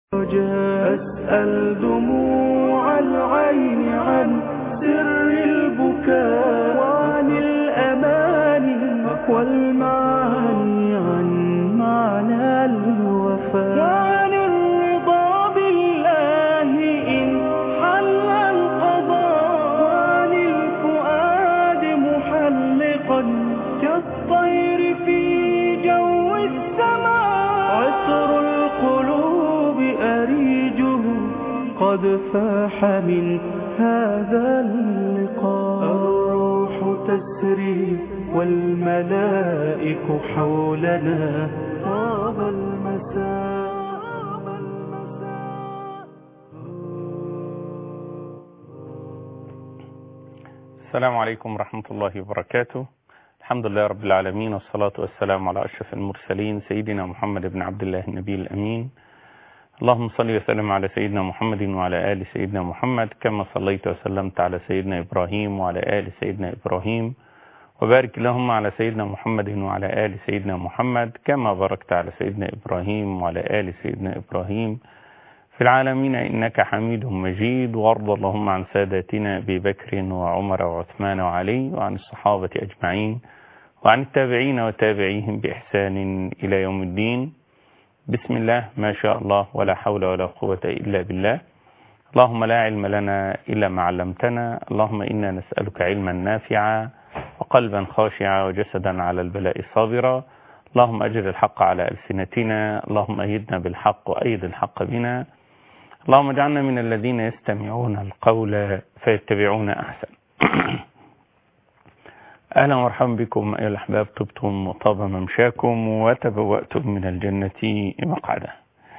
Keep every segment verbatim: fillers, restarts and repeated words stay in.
أسأل دموع العين عن سر البكاء وعن الأماني والمعاني عن معنى الوفاء وعن الرضا بالله إن حل القضاء وعن الفؤاد محلقا كالطير في جو السماء عطر القلوب أريجه قد فاح من هذا اللقاء الروح تسري والملائك حولنا طاب المساء. السلام عليكم ورحمة الله وبركاته. الحمد لله رب العالمين، والصلاة والسلام على أشرف المرسلين سيدنا محمد بن عبد الله النبي الأمين. اللهم صل وسلم على سيدنا محمد وعلى آل سيدنا محمد كما صليت وسلمت على سيدنا إبراهيم وعلى آل سيدنا إبراهيم، وبارك اللهم على سيدنا محمد وعلى آل سيدنا محمد كما باركت على سيدنا إبراهيم وعلى آل سيدنا إبراهيم في العالمين إنك حميد مجيد. وارض اللهم عن ساداتنا أبي بكر وعمر وعثمان وعلي وعن الصحابة أجمعين وعن التابعين وتابعيهم بإحسان إلى يوم الدين. بسم الله ما شاء الله ولا حول ولا قوة إلا بالله. اللهم لا علم لنا إلا ما علمتنا، اللهم إنا نسألك علما نافعا وقلبا خاشعا وجسدا على البلاء صابرا. اللهم أجر الحق على ألسنتنا، اللهم أيدنا بالحق وأيد الحق بنا، اللهم اجعلنا من الذين يستمعون القول فيتبعون أحسن. أهلا ومرحبا بكم أيها الأحباب، طبتم وطاب ممشاكم وتبوأتم من الجنة مقعدا.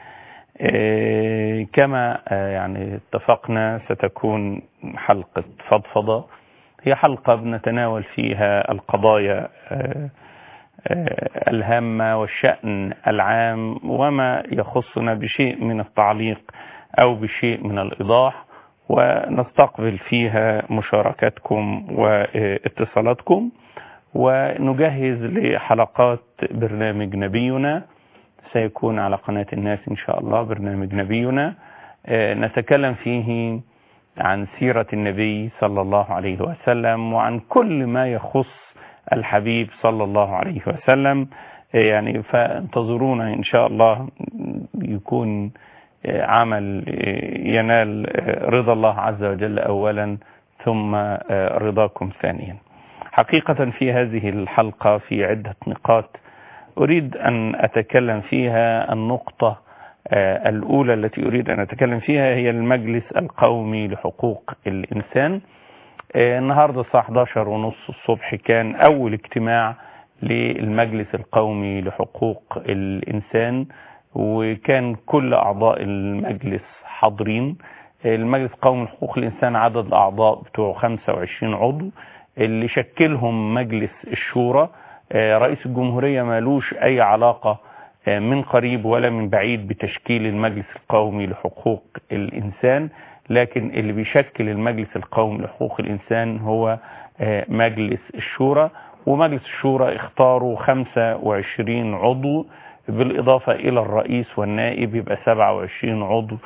إيه كما يعني اتفقنا ستكون حلقة فضفضة، هي حلقة بنتناول فيها القضايا آه آه الهامة والشأن العام وما يخصنا بشيء من التعليق أو بشيء من الإيضاح، ونستقبل فيها مشاركتكم واتصالاتكم، ونجهز لحلقات برنامج نبينا سيكون على قناة الناس إن شاء الله. برنامج نبينا نتكلم فيه عن سيرة النبي صلى الله عليه وسلم وعن كل ما يخص الحبيب صلى الله عليه وسلم، يعني فانتظرونا إن شاء الله، يكون عمل ينال رضا الله عز وجل أولا ثم رضاكم ثانيا. حقيقة في هذه الحلقة في عدة نقاط أريد أن أتكلم فيها. النقطة الأولى التي أريد أن أتكلم فيها هي المجلس القومي لحقوق الإنسان. النهاردة الساعة إحدى عشر ونصف الصبح كان أول اجتماع للمجلس القومي لحقوق الإنسان، وكان كل أعضاء المجلس حاضرين. المجلس القومي لحقوق الإنسان عدد الأعضاء بتوع خمسة وعشرين عضو اللي شكلهم مجلس الشورى. رئيس الجمهورية مالوش أي علاقة من قريب ولا من بعيد بتشكيل المجلس القومي لحقوق الإنسان، لكن اللي بيشكل المجلس القومي لحقوق الإنسان هو مجلس الشورى. ومجلس الشورى اختاروا خمسة وعشرين عضو بالإضافة إلى الرئيس والنائب، يبقى سبعة وعشرين عضو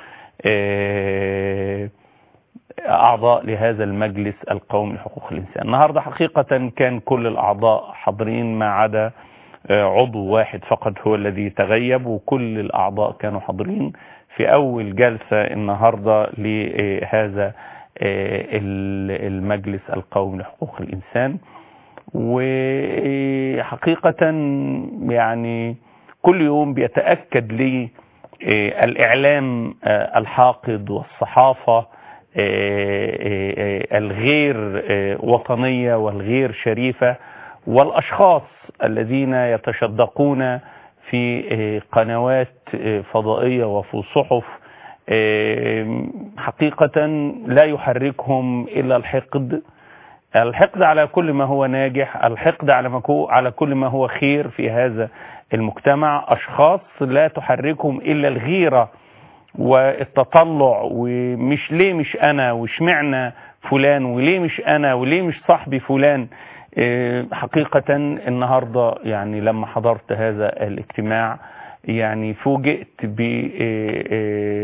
أعضاء لهذا المجلس القومي لحقوق الإنسان. النهاردة حقيقة كان كل الأعضاء حاضرين ما عدا عضو واحد فقط هو الذي تغيب، وكل الأعضاء كانوا حاضرين في أول جلسة النهاردة لهذا المجلس القومي لحقوق الإنسان. وحقيقة يعني كل يوم بيتأكد لي الإعلام الحاقد والصحافة الغير وطنية والغير شريفة والأشخاص الذين يتشدقون في قنوات فضائية وفي صحف حقيقة لا يحركهم إلا الحقد. الحقد على كل ما هو ناجح، الحقد على على كل ما هو خير في هذا المجتمع. أشخاص لا تحركهم إلا الغيرة والتطلع، ومش ليه مش أنا، وشمعنا فلان، وليه مش أنا، وليه مش صاحبي فلان. حقيقة النهاردة يعني لما حضرت هذا الاجتماع يعني فوجئت ب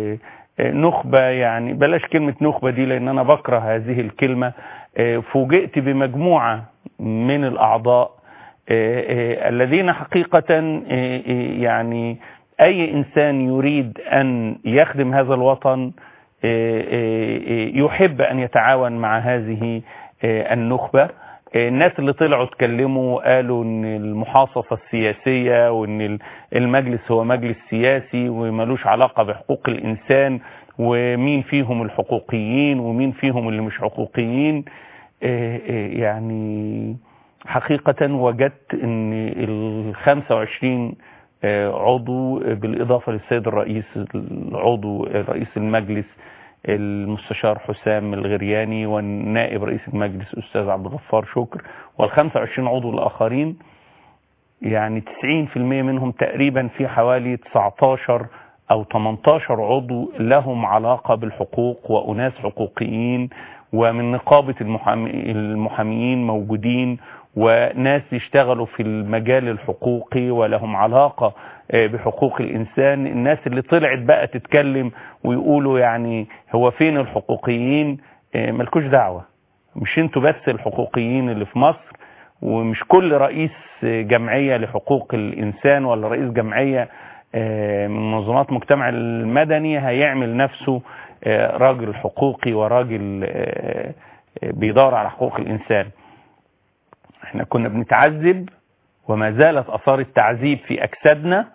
نخبة، يعني بلاش كلمة نخبة دي لأن أنا بكره هذه الكلمة. فوجئت بمجموعة من الأعضاء الذين حقيقة يعني أي إنسان يريد أن يخدم هذا الوطن يحب أن يتعاون مع هذه النخبة. الناس اللي طلعوا اتكلموا قالوا ان المحاصصة السياسية وان المجلس هو مجلس سياسي وملوش علاقة بحقوق الإنسان ومين فيهم الحقوقيين ومين فيهم اللي مش حقوقيين. يعني حقيقة وجدت ان الخمسة وعشرين عضو بالإضافة للسيد الرئيس العضو رئيس المجلس المستشار حسام الغرياني والنائب رئيس المجلس الأستاذ عبد الغفار شكر والخمسة وعشرين عضو الآخرين، يعني تسعين في المية منهم تقريبا في حوالي تسعتاشر أو تمنتاشر عضو لهم علاقة بالحقوق وأناس حقوقيين، ومن نقابة المحامي المحاميين موجودين وناس يشتغلوا في المجال الحقوقي ولهم علاقة بحقوق الإنسان. الناس اللي طلعت بقى تتكلم ويقولوا يعني هو فين الحقوقيين، ملكوش دعوة، مش انتوا بس الحقوقيين اللي في مصر، ومش كل رئيس جمعية لحقوق الإنسان ولا رئيس جمعية من منظمات المجتمع المدني هيعمل نفسه راجل حقوقي وراجل بيدور على حقوق الإنسان. احنا كنا بنتعذب وما زالت أثار التعذيب في أجسادنا،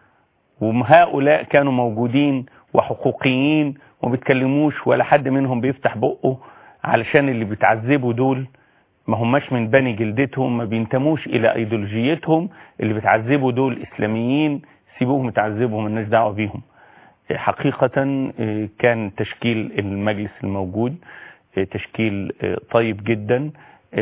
وهؤلاء كانوا موجودين وحقوقيين وما بيتكلموش ولا حد منهم بيفتح بقه، علشان اللي بيتعذبوا دول ما هماش من بني جلدتهم، ما بينتموش إلى أيديولوجيتهم. اللي بيتعذبوا دول إسلاميين، سيبوهم يتعذبوا، مالناش دعوة بيهم. حقيقة كان تشكيل المجلس الموجود تشكيل طيب جدا.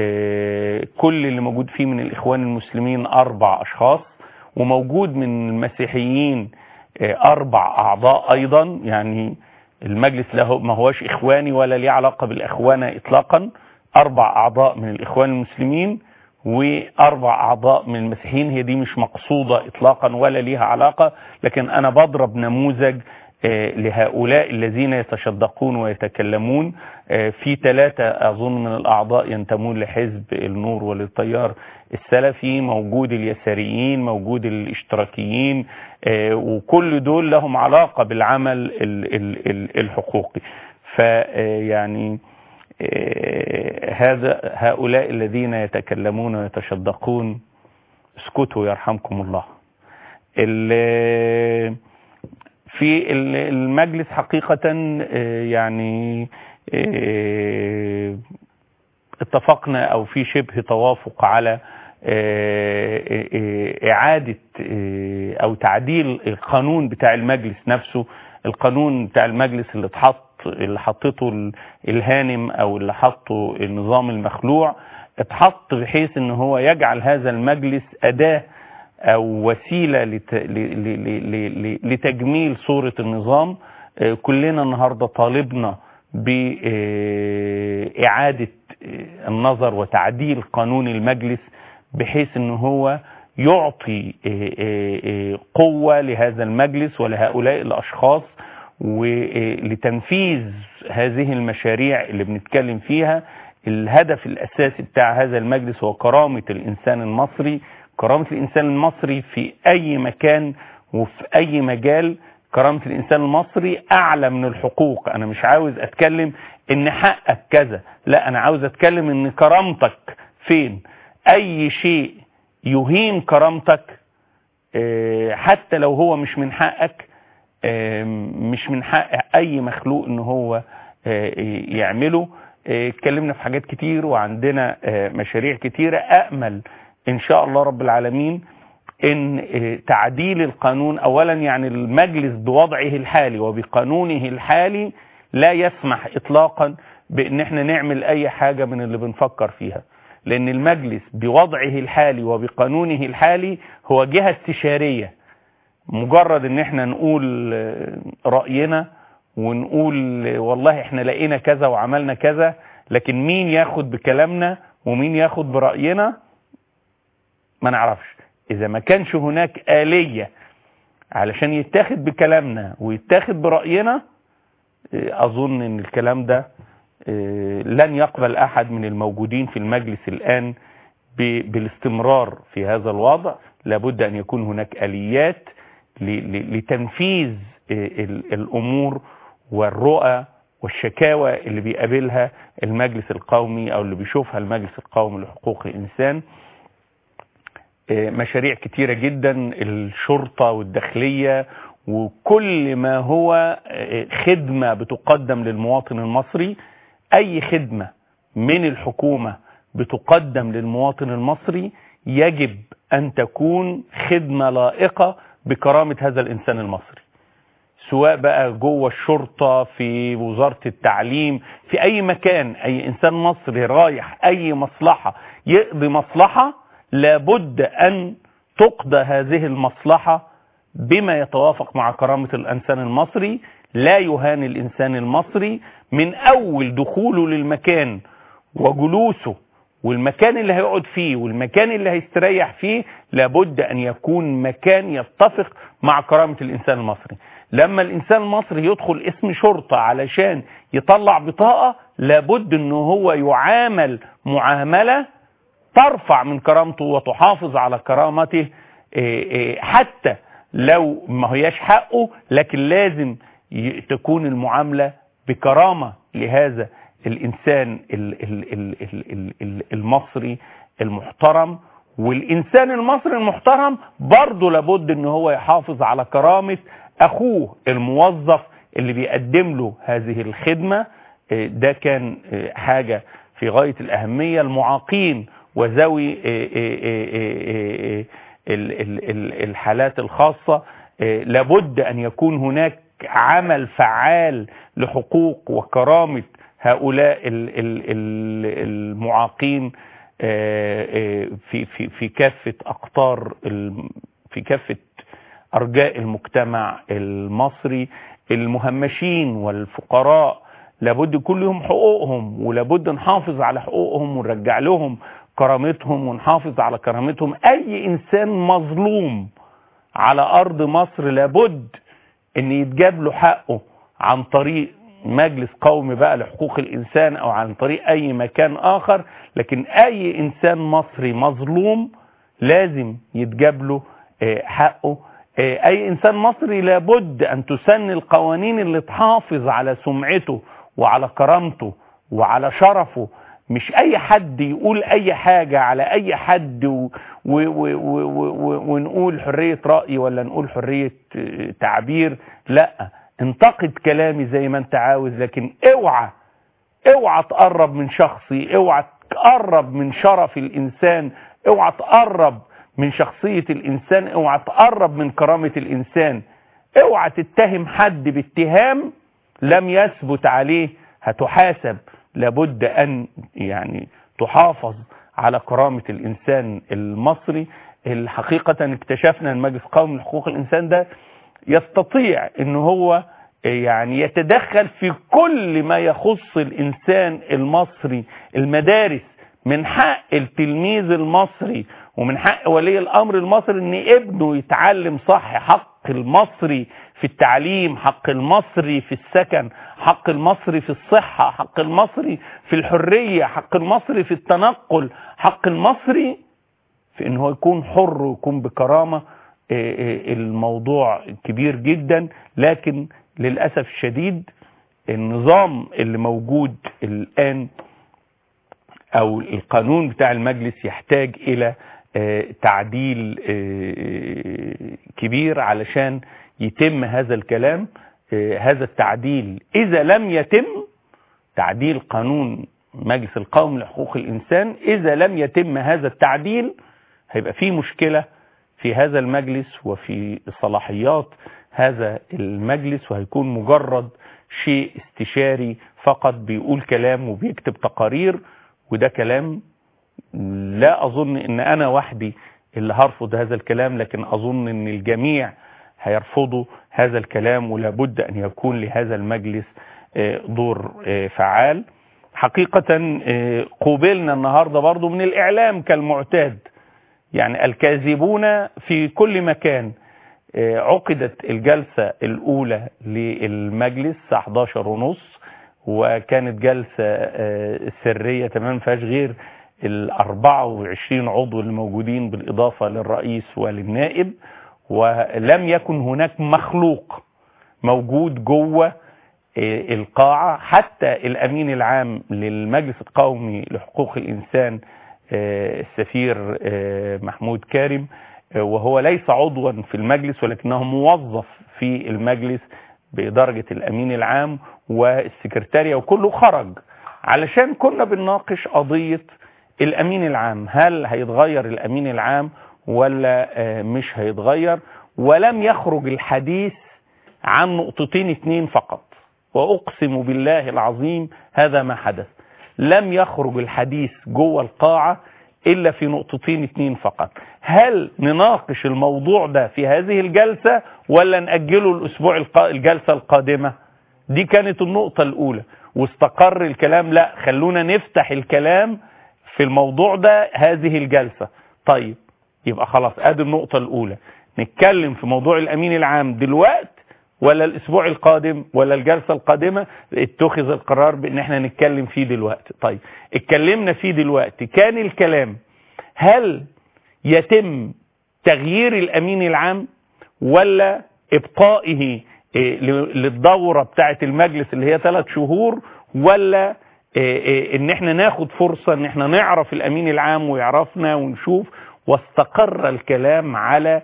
كل اللي موجود فيه من الإخوان المسلمين أربع أشخاص، وموجود من المسيحيين أربع أعضاء أيضا. يعني المجلس له ما هوش إخواني ولا ليه علاقة بالإخوانة إطلاقا. أربع أعضاء من الإخوان المسلمين وأربع أعضاء من المسيحيين. هي دي مش مقصودة إطلاقا ولا ليها علاقة، لكن أنا بضرب نموذج لهؤلاء الذين يتشدقون ويتكلمون. في ثلاثة أظن من الأعضاء ينتمون لحزب النور وللتيار السلفي، موجود اليساريين، موجود الاشتراكيين، وكل دول لهم علاقة بالعمل الحقوقي. فيعني هذا هؤلاء الذين يتكلمون ويتشدقون اسكتوا يرحمكم الله. في المجلس حقيقة يعني اتفقنا أو في شبه توافق على إعادة أو تعديل القانون بتاع المجلس نفسه. القانون بتاع المجلس اللي اتحط اللي حطته الهانم أو اللي حطه النظام المخلوع اتحط بحيث ان هو يجعل هذا المجلس أداة أو وسيلة لتجميل صورة النظام. كلنا النهاردة طالبنا بإعادة النظر وتعديل قانون المجلس بحيث ان هو يعطي قوة لهذا المجلس ولهؤلاء الأشخاص ولتنفيذ هذه المشاريع اللي بنتكلم فيها. الهدف الأساسي بتاع هذا المجلس هو كرامة الإنسان المصري. كرامة الإنسان المصري في أي مكان وفي أي مجال. كرامة الإنسان المصري أعلى من الحقوق. أنا مش عاوز أتكلم إن حقك كذا، لا، أنا عاوز أتكلم إن كرامتك فين. أي شيء يهين كرامتك حتى لو هو مش من حقك، مش من حق أي مخلوق إن هو يعمله. اتكلمنا في حاجات كتير وعندنا مشاريع كتيرة. أأمل إن شاء الله رب العالمين إن تعديل القانون أولا، يعني المجلس بوضعه الحالي وبقانونه الحالي لا يسمح إطلاقا بأن احنا نعمل أي حاجة من اللي بنفكر فيها، لأن المجلس بوضعه الحالي وبقانونه الحالي هو جهة استشارية. مجرد ان احنا نقول رأينا ونقول والله احنا لقينا كذا وعملنا كذا، لكن مين ياخد بكلامنا ومين ياخد برأينا ما نعرفش. اذا ما كانش هناك آلية علشان يتاخد بكلامنا ويتاخد برأينا أظن أن الكلام ده لن يقبل أحد من الموجودين في المجلس الآن بالاستمرار في هذا الوضع. لابد أن يكون هناك آليات لتنفيذ الأمور والرؤى والشكاوى اللي بيقابلها المجلس القومي أو اللي بيشوفها المجلس القومي لحقوق الإنسان. مشاريع كتيرة جدا، الشرطة والداخلية وكل ما هو خدمة بتقدم للمواطن المصري. أي خدمة من الحكومة بتقدم للمواطن المصري يجب أن تكون خدمة لائقة بكرامة هذا الإنسان المصري، سواء بقى جوه الشرطة، في وزارة التعليم، في أي مكان. أي إنسان مصري رايح أي مصلحة يقضي مصلحة، لابد أن تقضى هذه المصلحة بما يتوافق مع كرامة الإنسان المصري. لا يهان الإنسان المصري من أول دخوله للمكان وجلوسه والمكان اللي هيقعد فيه والمكان اللي هيستريح فيه، لابد أن يكون مكان يتفق مع كرامة الإنسان المصري. لما الإنسان المصري يدخل اسم شرطة علشان يطلع بطاقة، لابد أنه هو يعامل معاملة ترفع من كرامته وتحافظ على كرامته، حتى لو ما هياش حقه، لكن لازم تكون المعاملة بكرامة لهذا الإنسان المصري المحترم. والإنسان المصري المحترم برضه لابد أنه هو يحافظ على كرامة أخوه الموظف اللي بيقدم له هذه الخدمة. ده كان حاجة في غاية الأهمية. المعاقين وذوي الحالات الخاصة لابد أن يكون هناك عمل فعال لحقوق وكرامة هؤلاء المعاقين في في في كافة أقطار في كافة أرجاء المجتمع المصري. المهمشين والفقراء لابد يكون لهم حقوقهم، ولابد نحافظ على حقوقهم ونرجع لهم كرامتهم ونحافظ على كرامتهم. أي إنسان مظلوم على أرض مصر لابد أن يتجاب له حقه عن طريق مجلس قومي بقى لحقوق الإنسان أو عن طريق أي مكان آخر، لكن أي إنسان مصري مظلوم لازم يتجاب له حقه. أي إنسان مصري لابد أن تسن القوانين اللي تحافظ على سمعته وعلى كرامته وعلى شرفه. مش أي حد يقول أي حاجة على أي حد و و و و و ونقول حرية رأي ولا نقول حرية تعبير. لا، انتقد كلامي زي ما انت عاوز، لكن اوعى اوعى تقرب من شخصي، اوعى تقرب من شرف الإنسان، اوعى تقرب من شخصية الإنسان، اوعى تقرب من كرامة الإنسان، اوعى تتهم حد باتهام لم يثبت عليه، هتحاسب. لابد أن يعني تحافظ على كرامة الإنسان المصري. الحقيقة اكتشفنا المجلس القومي لحقوق الإنسان ده يستطيع ان هو يعني يتدخل في كل ما يخص الإنسان المصري. المدارس، من حق التلميذ المصري ومن حق ولي الأمر المصري ان ابنه يتعلم صح. حق المصري في التعليم، حق المصري في السكن، حق المصري في الصحة، حق المصري في الحرية، حق المصري في التنقل، حق المصري في انه يكون حر ويكون بكرامة. الموضوع كبير جدا، لكن للأسف الشديد النظام اللي موجود الآن أو القانون بتاع المجلس يحتاج إلى تعديل كبير علشان يتم هذا الكلام. هذا التعديل إذا لم يتم تعديل قانون مجلس القومي لحقوق الإنسان، إذا لم يتم هذا التعديل هيبقى فيه مشكلة في هذا المجلس وفي صلاحيات هذا المجلس، وهيكون مجرد شيء استشاري فقط بيقول كلام وبيكتب تقارير. وده كلام لا أظن ان انا وحدي اللي هرفض هذا الكلام، لكن اظن ان الجميع هيرفضوا هذا الكلام، ولابد ان يكون لهذا المجلس دور فعال. حقيقة قوبلنا النهاردة برضو من الإعلام كالمعتاد، يعني الكاذبون في كل مكان. عقدت الجلسة الأولى للمجلس الساعة إحدى عشر ونص، وكانت جلسة سرية تماما ما فيهاش غير ال أربعة وعشرين عضو اللي موجودين بالإضافة للرئيس وللنائب، ولم يكن هناك مخلوق موجود جوه القاعة. حتى الأمين العام للمجلس القومي لحقوق الإنسان السفير محمود كارم، وهو ليس عضوا في المجلس ولكنه موظف في المجلس بدرجة الأمين العام والسكرتارية، وكله خرج علشان كنا بنناقش قضية الأمين العام، هل هيتغير الأمين العام ولا مش هيتغير. ولم يخرج الحديث عن نقطتين اتنين فقط، وأقسم بالله العظيم هذا ما حدث. لم يخرج الحديث جوه القاعة إلا في نقطتين اتنين فقط. هل نناقش الموضوع ده في هذه الجلسة ولا نأجله الأسبوع الق... الجلسة القادمة؟ دي كانت النقطة الأولى. واستقر الكلام لا خلونا نفتح الكلام في الموضوع ده هذه الجلسة. طيب يبقى خلاص ادي النقطة الأولى، نتكلم في موضوع الأمين العام دلوقت ولا الأسبوع القادم ولا الجلسة القادمة؟ اتخذ القرار بأن احنا نتكلم فيه دلوقتي. طيب اتكلمنا فيه دلوقتي، كان الكلام هل يتم تغيير الأمين العام ولا إبقائه للدورة بتاعة المجلس اللي هي ثلاث شهور، ولا ان احنا ناخد فرصة ان احنا نعرف الأمين العام ويعرفنا ونشوف. واستقر الكلام على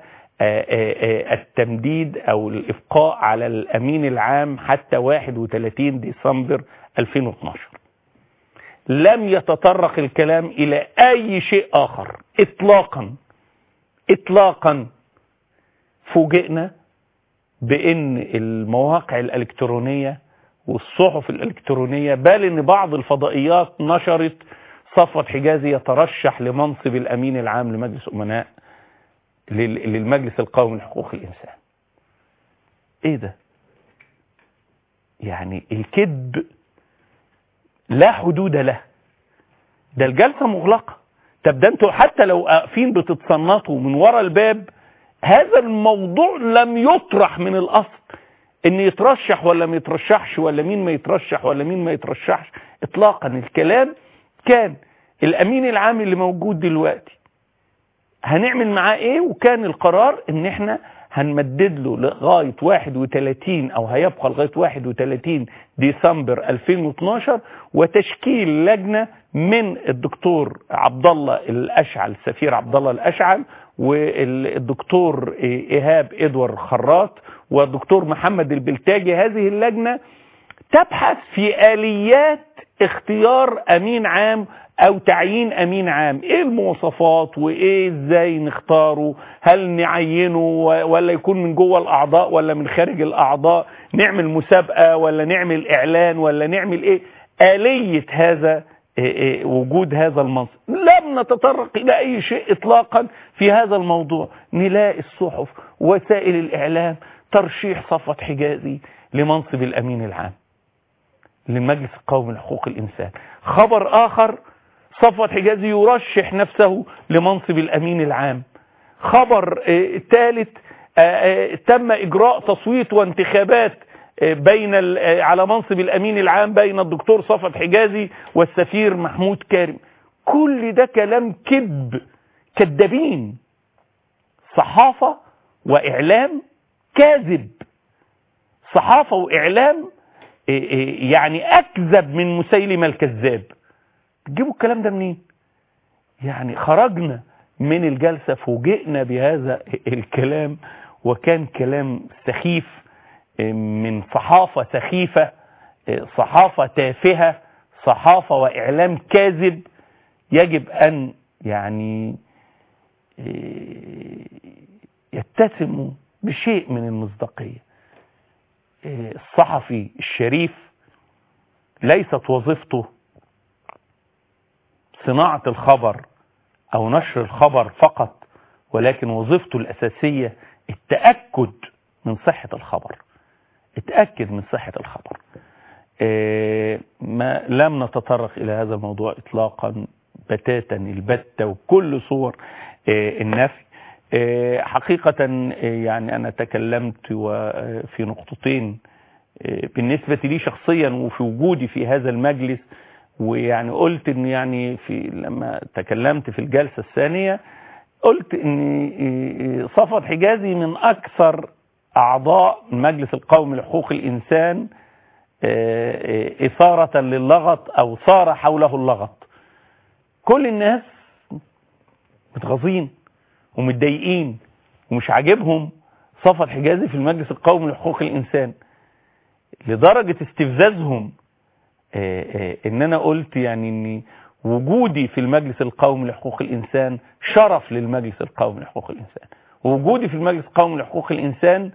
التمديد او الإبقاء على الأمين العام حتى واحد وثلاثين ديسمبر ألفين واثناشر. لم يتطرق الكلام إلى أي شيء آخر إطلاقا إطلاقا. فوجئنا بأن المواقع الإلكترونية والصحف الإلكترونية، بل أن بعض الفضائيات نشرت صفوت حجازي يترشح لمنصب الأمين العام لمجلس أمناء للمجلس القومي لحقوق الإنسان. إيه ده؟ يعني الكذب لا حدود له. ده الجلسة مغلقة. طب ده انتوا حتى لو واقفين بتتصنطوا من وراء الباب، هذا الموضوع لم يطرح من الأصل ان يترشح ولا ما يترشحش، ولا مين ما يترشح ولا مين ما يترشحش اطلاقا. الكلام كان الأمين العام اللي موجود دلوقتي هنعمل معاه ايه، وكان القرار ان احنا هنمدد له لغاية واحد وثلاثين او هيبقى لغاية واحد وثلاثين ديسمبر ألفين واثناشر، وتشكيل لجنة من الدكتور عبد الله الأشعل السفير عبد الله الأشعل والدكتور إيهاب إدوار خراط والدكتور محمد البلتاجي. هذه اللجنة تبحث في آليات اختيار أمين عام او تعيين امين عام، ايه المواصفات وايه ازاي نختاره، هل نعينه ولا يكون من جوه الاعضاء ولا من خارج الاعضاء، نعمل مسابقة ولا نعمل اعلان ولا نعمل ايه، آلية هذا إيه وجود هذا المنصب. لم نتطرق الى اي شيء اطلاقا في هذا الموضوع. نلاقي الصحف وسائل الاعلام ترشيح صفوت حجازي لمنصب الامين العام للمجلس القومي لحقوق الانسان. خبر اخر صفوت حجازي يرشح نفسه لمنصب الأمين العام. خبر ثالث تم إجراء تصويت وانتخابات بين على منصب الأمين العام بين الدكتور صفوت حجازي والسفير محمود كارم. كل ده كلام كذب، كذابين، صحافة وإعلام كاذب، صحافة وإعلام يعني أكذب من مسيلمة الكذاب. تجيبوا الكلام ده منين؟ يعني خرجنا من الجلسة فوجئنا بهذا الكلام، وكان كلام سخيف من صحافة سخيفة، صحافة تافهة، صحافة وإعلام كاذب. يجب أن يعني يتسموا بشيء من المصداقية. الصحفي الشريف ليست وظيفته صناعة الخبر أو نشر الخبر فقط، ولكن وظيفته الأساسية التأكد من صحة الخبر، اتأكد من صحة الخبر. اه ما لم نتطرق إلى هذا الموضوع إطلاقا بتاتا البتة وكل صور اه النفي. حقيقة يعني أنا تكلمت في نقطتين بالنسبة لي شخصيا وفي وجودي في هذا المجلس، ويعني قلت إن يعني في لما تكلمت في الجلسة الثانية قلت إن صفوت حجازي من أكثر أعضاء المجلس القومي لحقوق الإنسان إثارة للغط أو صار حوله اللغط. كل الناس متغاظين ومتضايقين ومش عاجبهم صفوت حجازي في المجلس القومي لحقوق الإنسان، لدرجة استفزازهم ان انا قلت يعني ان وجودي في المجلس القومي لحقوق الإنسان شرف للمجلس القومي لحقوق الإنسان، ووجودي في المجلس القومي لحقوق الإنسان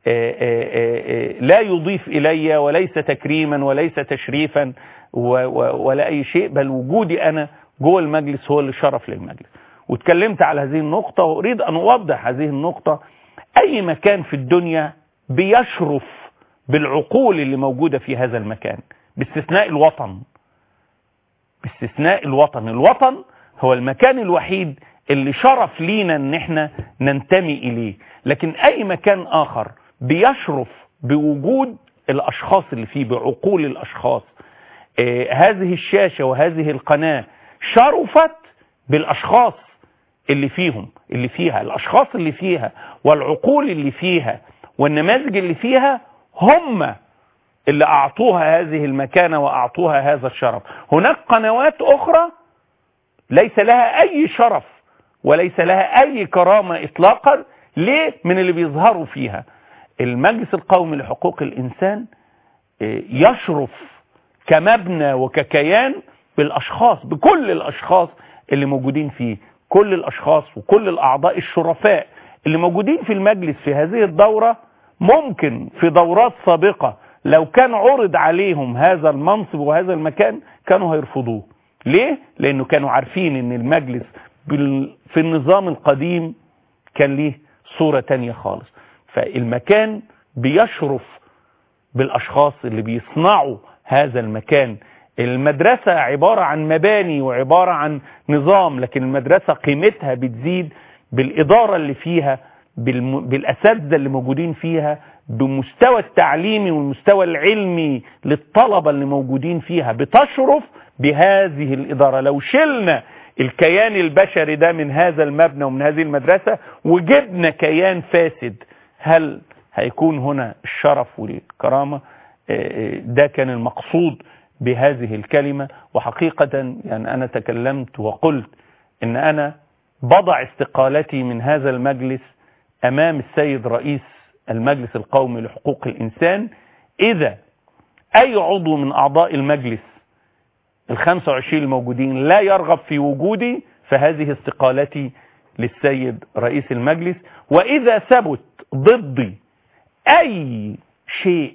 لا يضيف إلي وليس تكريما وليس تشريفا ولا أي شيء، بل وجودي أنا جوه المجلس هو اللي شرف للمجلس. واتكلمت على هذه النقطة وأريد أن أوضح هذه النقطة. أي مكان في الدنيا بيشرف بالعقول اللي موجودة في هذا المكان باستثناء الوطن. باستثناء الوطن الوطن هو المكان الوحيد اللي شرف لينا ان احنا ننتمي اليه، لكن اي مكان اخر بيشرف بوجود الاشخاص اللي فيه، بعقول الاشخاص. آه هذه الشاشة وهذه القناة شرفت بالاشخاص اللي فيهم اللي فيها الاشخاص اللي فيها والعقول اللي فيها والنماذج اللي فيها، هم اللي اعطوها هذه المكانة واعطوها هذا الشرف. هناك قنوات اخرى ليس لها اي شرف وليس لها اي كرامة اطلاقا. ليه؟ من اللي بيظهروا فيها. المجلس القومي لحقوق الانسان يشرف كمبنى وككيان بالاشخاص، بكل الاشخاص اللي موجودين فيه، كل الاشخاص وكل الاعضاء الشرفاء اللي موجودين في المجلس في هذه الدورة. ممكن في دورات سابقة لو كان عرض عليهم هذا المنصب وهذا المكان كانوا هيرفضوه. ليه؟ لانه كانوا عارفين ان المجلس في النظام القديم كان ليه صورة تانية خالص. فالمكان بيشرف بالاشخاص اللي بيصنعوا هذا المكان. المدرسة عبارة عن مباني وعبارة عن نظام، لكن المدرسة قيمتها بتزيد بالإدارة اللي فيها، بالأساتذة اللي موجودين فيها، بمستوى التعليمي والمستوى العلمي للطلبة اللي موجودين فيها، بتشرف بهذه الإدارة. لو شلنا الكيان البشري ده من هذا المبنى ومن هذه المدرسة وجبنا كيان فاسد، هل هيكون هنا الشرف والكرامة؟ ده كان المقصود بهذه الكلمة. وحقيقة يعني أنا تكلمت وقلت إن أنا بضع استقالتي من هذا المجلس أمام السيد رئيس المجلس القومي لحقوق الإنسان. إذا أي عضو من أعضاء المجلس الخمسة وعشرين الموجودين لا يرغب في وجودي، فهذه استقالتي للسيد رئيس المجلس. وإذا ثبت ضدي أي شيء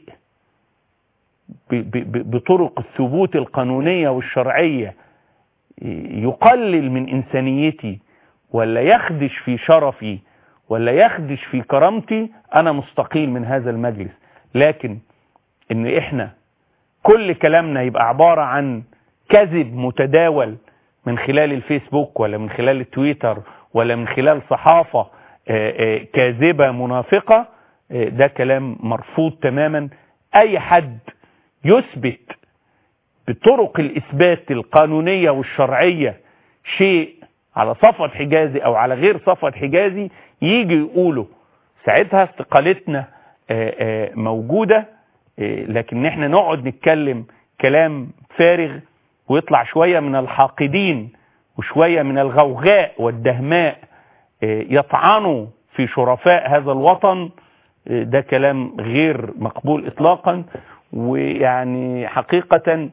بطرق الثبوت القانونية والشرعية يقلل من إنسانيتي ولا يخدش في شرفي ولا يخدش في كرامتي، أنا مستقيل من هذا المجلس. لكن إن إحنا كل كلامنا يبقى عبارة عن كذب متداول من خلال الفيسبوك ولا من خلال التويتر ولا من خلال صحافة كاذبة منافقة، ده كلام مرفوض تماما. أي حد يثبت بطرق الإثبات القانونية والشرعية شيء على صفوت حجازي أو على غير صفوت حجازي يجي يقوله، ساعتها استقالتنا موجودة. لكن احنا نقعد نتكلم كلام فارغ ويطلع شوية من الحاقدين وشوية من الغوغاء والدهماء يطعنوا في شرفاء هذا الوطن، ده كلام غير مقبول إطلاقا. ويعني حقيقة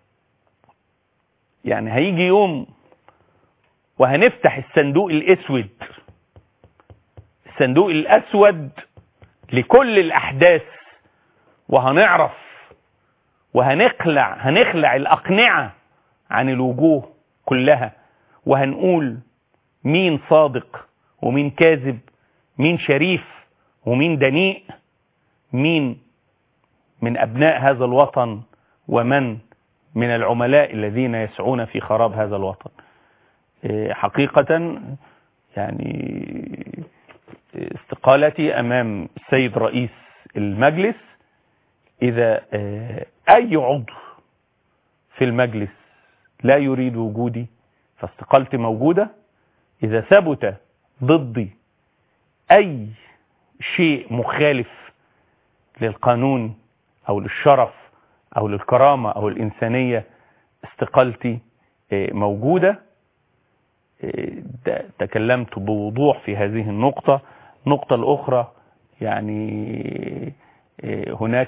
يعني هيجي يوم وهنفتح الصندوق الأسود، الصندوق الأسود لكل الأحداث، وهنعرف وهنخلع هنخلع الأقنعة عن الوجوه كلها، وهنقول مين صادق ومين كاذب، مين شريف ومين دنيء، مين من أبناء هذا الوطن ومن من العملاء الذين يسعون في خراب هذا الوطن. حقيقة يعني استقالتي أمام السيد رئيس المجلس. إذا أي عضو في المجلس لا يريد وجودي فاستقالتي موجودة. إذا ثبت ضدي أي شيء مخالف للقانون أو للشرف أو للكرامة أو الإنسانية استقالتي موجودة. تكلمت بوضوح في هذه النقطة. النقطة الأخرى يعني هناك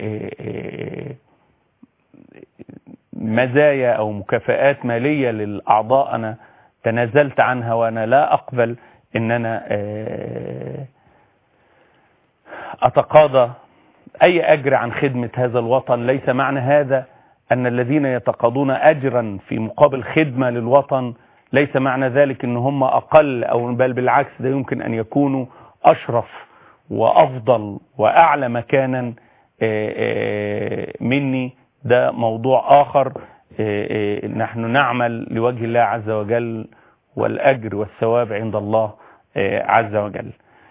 مزايا أو مكافآت مالية للأعضاء أنا تنازلت عنها، وأنا لا أقبل أن أنا أتقاضى أي أجر عن خدمة هذا الوطن. ليس معنى هذا أن الذين يتقاضون أجرا في مقابل خدمة للوطن ليس معنى ذلك أن هم أقل، أو بل بالعكس ده يمكن أن يكونوا أشرف وأفضل وأعلى مكانا مني. ده موضوع آخر. نحن نعمل لوجه الله عز وجل، والأجر والثواب عند الله عز وجل.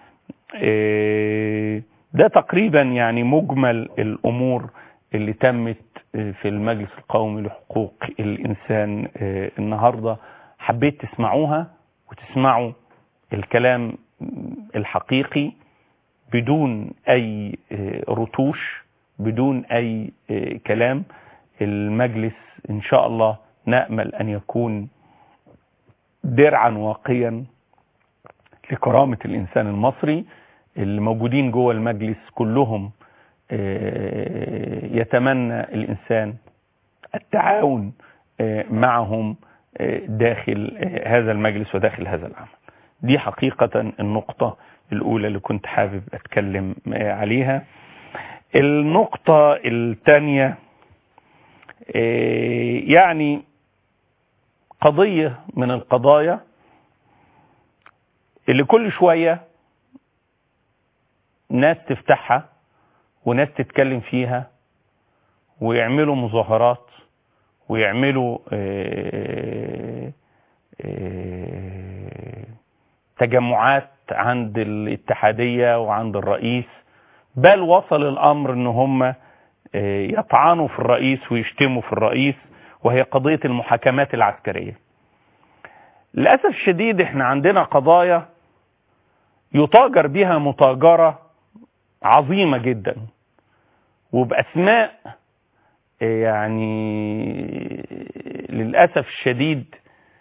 ده تقريبا يعني مجمل الأمور اللي تمت في المجلس القومي لحقوق الإنسان النهاردة. حبيت تسمعوها وتسمعوا الكلام الحقيقي بدون أي رتوش، بدون أي كلام. المجلس إن شاء الله نأمل أن يكون درعا واقيا لكرامة الإنسان المصري. الموجودين جوه المجلس كلهم يتمنى الإنسان التعاون معهم داخل هذا المجلس وداخل هذا العمل. دي حقيقة النقطة الأولى اللي كنت حابب أتكلم عليها. النقطة الثانية يعني قضية من القضايا اللي كل شوية ناس تفتحها وناس تتكلم فيها ويعملوا مظاهرات ويعملوا اه اه تجمعات عند الاتحادية وعند الرئيس، بل وصل الأمر ان هم يطعنوا في الرئيس ويشتموا في الرئيس، وهي قضية المحاكمات العسكرية. للأسف الشديد احنا عندنا قضايا يتاجر بها متاجرة عظيمة جدا وبأسماء يعني للأسف الشديد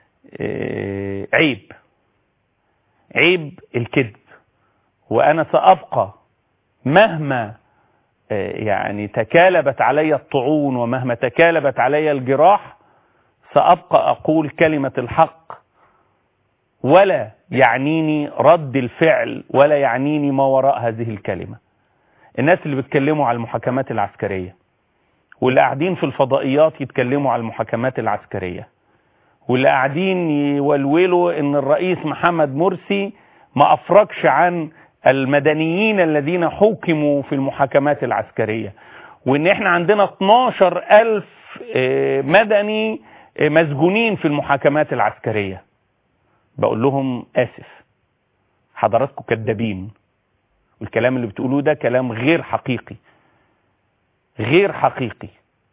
عيب عيب الكذب. وأنا سأبقى مهما يعني تكالبت علي الطعون ومهما تكالبت علي الجراح سأبقى أقول كلمة الحق، ولا يعنيني رد الفعل ولا يعنيني ما وراء هذه الكلمة. الناس اللي بيتكلموا على المحاكمات العسكرية واللي قاعدين في الفضائيات يتكلموا على المحاكمات العسكرية واللي قاعدين يولولوا ان الرئيس محمد مرسي ما افرجش عن المدنيين الذين حكموا في المحاكمات العسكرية، وان احنا عندنا اتناشر الف مدني مسجونين في المحاكمات العسكرية. بقول لهم آسف، حضراتكم كذابين، والكلام اللي بتقولوه ده كلام غير حقيقي غير حقيقي.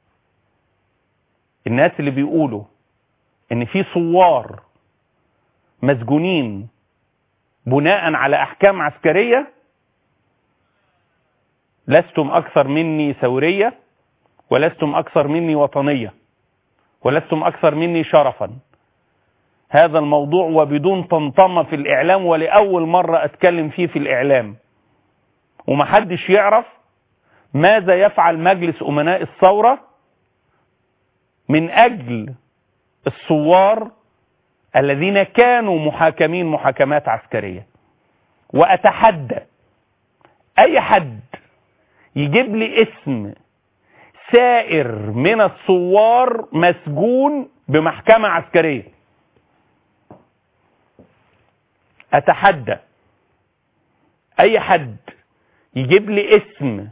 الناس اللي بيقولوا ان في ثوار مسجونين بناء على احكام عسكرية لستم اكثر مني ثورية، ولستم اكثر مني وطنية، ولستم اكثر مني شرفا. هذا الموضوع وبدون طمطمة في الاعلام، ولأول مرة اتكلم فيه في الاعلام، ومحدش يعرف ماذا يفعل مجلس امناء الثورة من اجل الثوار الذين كانوا محاكمين محاكمات عسكرية. وأتحدى أي حد يجيب لي اسم سائر من الثوار مسجون بمحكمة عسكرية. أتحدى أي حد يجيب لي اسم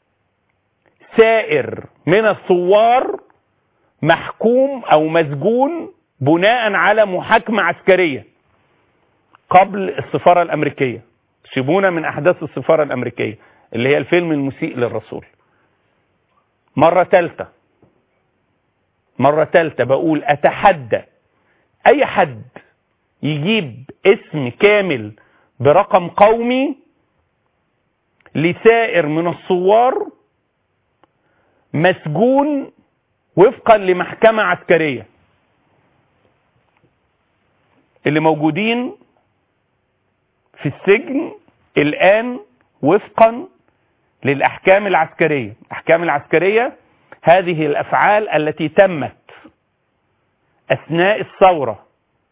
سائر من الثوار محكوم أو مسجون بناء على محاكمة عسكرية قبل السفارة الأمريكية. سيبونا من أحداث السفارة الأمريكية اللي هي الفيلم المسيء للرسول. مرة ثالثة مرة ثالثة بقول أتحدى أي حد يجيب اسم كامل برقم قومي لسائر من الثوار مسجون وفقا لمحكمة عسكرية. اللي موجودين في السجن الآن وفقا للأحكام العسكرية. الأحكام العسكرية هذه الأفعال التي تمت أثناء الثورة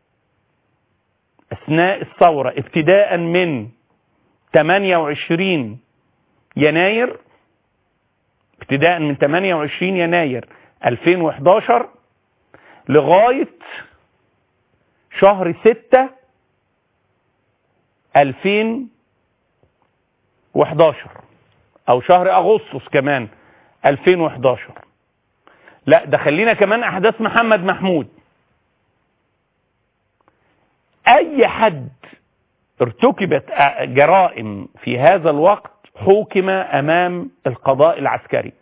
أثناء الثورة ابتداء من ثمانية وعشرين يناير ابتداء من ثمانية وعشرين يناير ألفين وإحدى عشر لغاية شهر ستة ألفين وإحدى عشر أو شهر أغسطس كمان ألفين وإحدى عشر. لا ده خلينا كمان أحداث محمد محمود. أي حد ارتكبت جرائم في هذا الوقت حكم أمام القضاء العسكري.